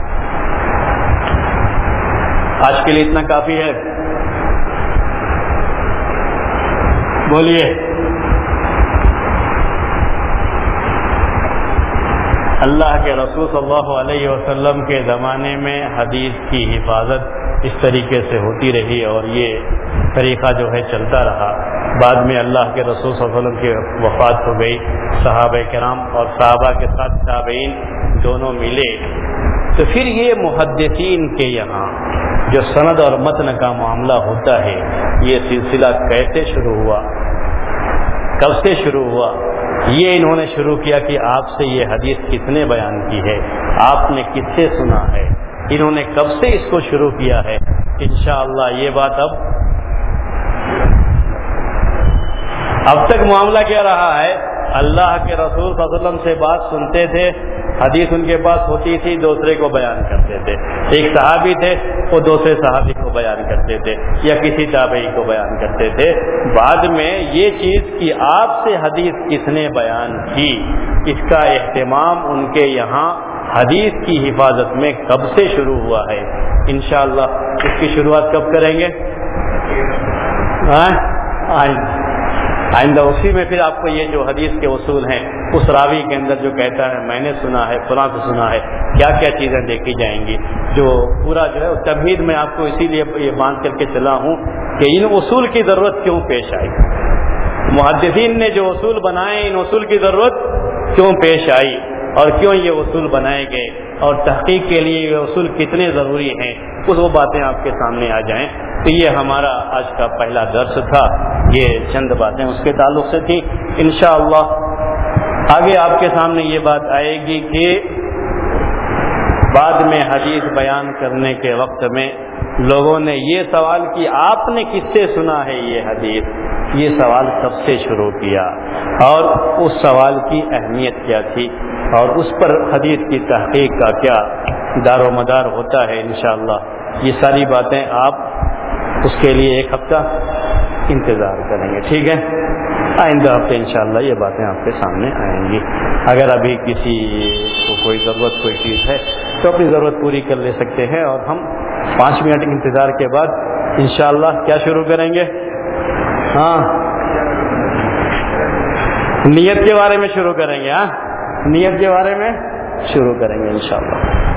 آج کے لیے اتنا کافی ہے. بولیے. اللہ کے رسول صلی اللہ علیہ وسلم کے زمانے میں حدیث کی حفاظت اس طریقے سے ہوتی رہی اور یہ طریقہ جو ہے چلتا رہا. بعد میں اللہ کے رسول صلی اللہ علیہ وسلم کی وفات ہو گئی، صحابہ کرام اور صحابہ کے ساتھ تابعین دونوں ملے، تو پھر یہ محدثین کے یہاں جو سند اور متن کا معاملہ ہوتا ہے، یہ سلسلہ کیسے شروع ہوا، کب سے شروع ہوا؟ یہ انہوں نے شروع کیا کہ آپ سے یہ حدیث کس نے بیان کی ہے، آپ نے کس سے سنا ہے، انہوں نے کب سے اس کو شروع کیا ہے. انشاءاللہ یہ بات اب تک معاملہ کیا رہا ہے، اللہ کے رسول صلی اللہ علیہ وسلم سے بات سنتے تھے، حدیث ان کے پاس ہوتی تھی، دوسرے کو بیان کرتے تھے. ایک صحابی تھے، وہ دوسرے صحابی کو بیان کرتے تھے یا کسی تابعی کو بیان کرتے تھے. بعد میں یہ چیز کہ آپ سے حدیث کس نے بیان کی، اس کا اہتمام ان کے یہاں حدیث کی حفاظت میں کب سے شروع ہوا ہے. انشاءاللہ اس کی شروعات کب کریں گے؟ آئندہ. اسی میں پھر آپ کو یہ جو حدیث کے اصول ہیں، اس راوی کے اندر جو کہتا ہے میں نے سنا ہے، فلاں سے سنا ہے، کیا کیا چیزیں دیکھی جائیں گی. جو پورا جو ہے تمہید میں آپ کو اسی لیے یہ باندھ کر کے چلا ہوں کہ ان اصول کی ضرورت کیوں پیش آئی، محدثین نے جو اصول بنائے ان اصول کی ضرورت کیوں پیش آئی اور کیوں یہ اصول بنائے گئے اور تحقیق کے لیے یہ اصول کتنے ضروری ہیں، کچھ وہ باتیں آپ کے سامنے آ جائیں. تو یہ ہمارا آج کا پہلا درس تھا، یہ چند باتیں اس کے تعلق سے تھی. انشاءاللہ آگے آپ کے سامنے یہ بات آئے گی کہ بعد میں حدیث بیان کرنے کے وقت میں لوگوں نے یہ سوال کہ آپ نے کس سے سنا ہے یہ حدیث، یہ سوال کب سے شروع کیا اور اس سوال کی اہمیت کیا تھی اور اس پر حدیث کی تحقیق کا کیا دار و مدار ہوتا ہے. انشاءاللہ یہ ساری باتیں آپ اس کے لیے ایک ہفتہ انتظار کریں گے، ٹھیک ہے؟ آئندہ ہفتے انشاءاللہ یہ باتیں آپ کے سامنے آئیں گی. اگر ابھی کسی کو کوئی ضرورت کوئی چیز ہے تو اپنی ضرورت پوری کر لے سکتے ہیں اور ہم 5 منٹ انتظار کے بعد انشاءاللہ کیا شروع کریں گے؟ نیت کے بارے میں شروع کریں گے. نیت کے بارے میں شروع کریں گے انشاءاللہ.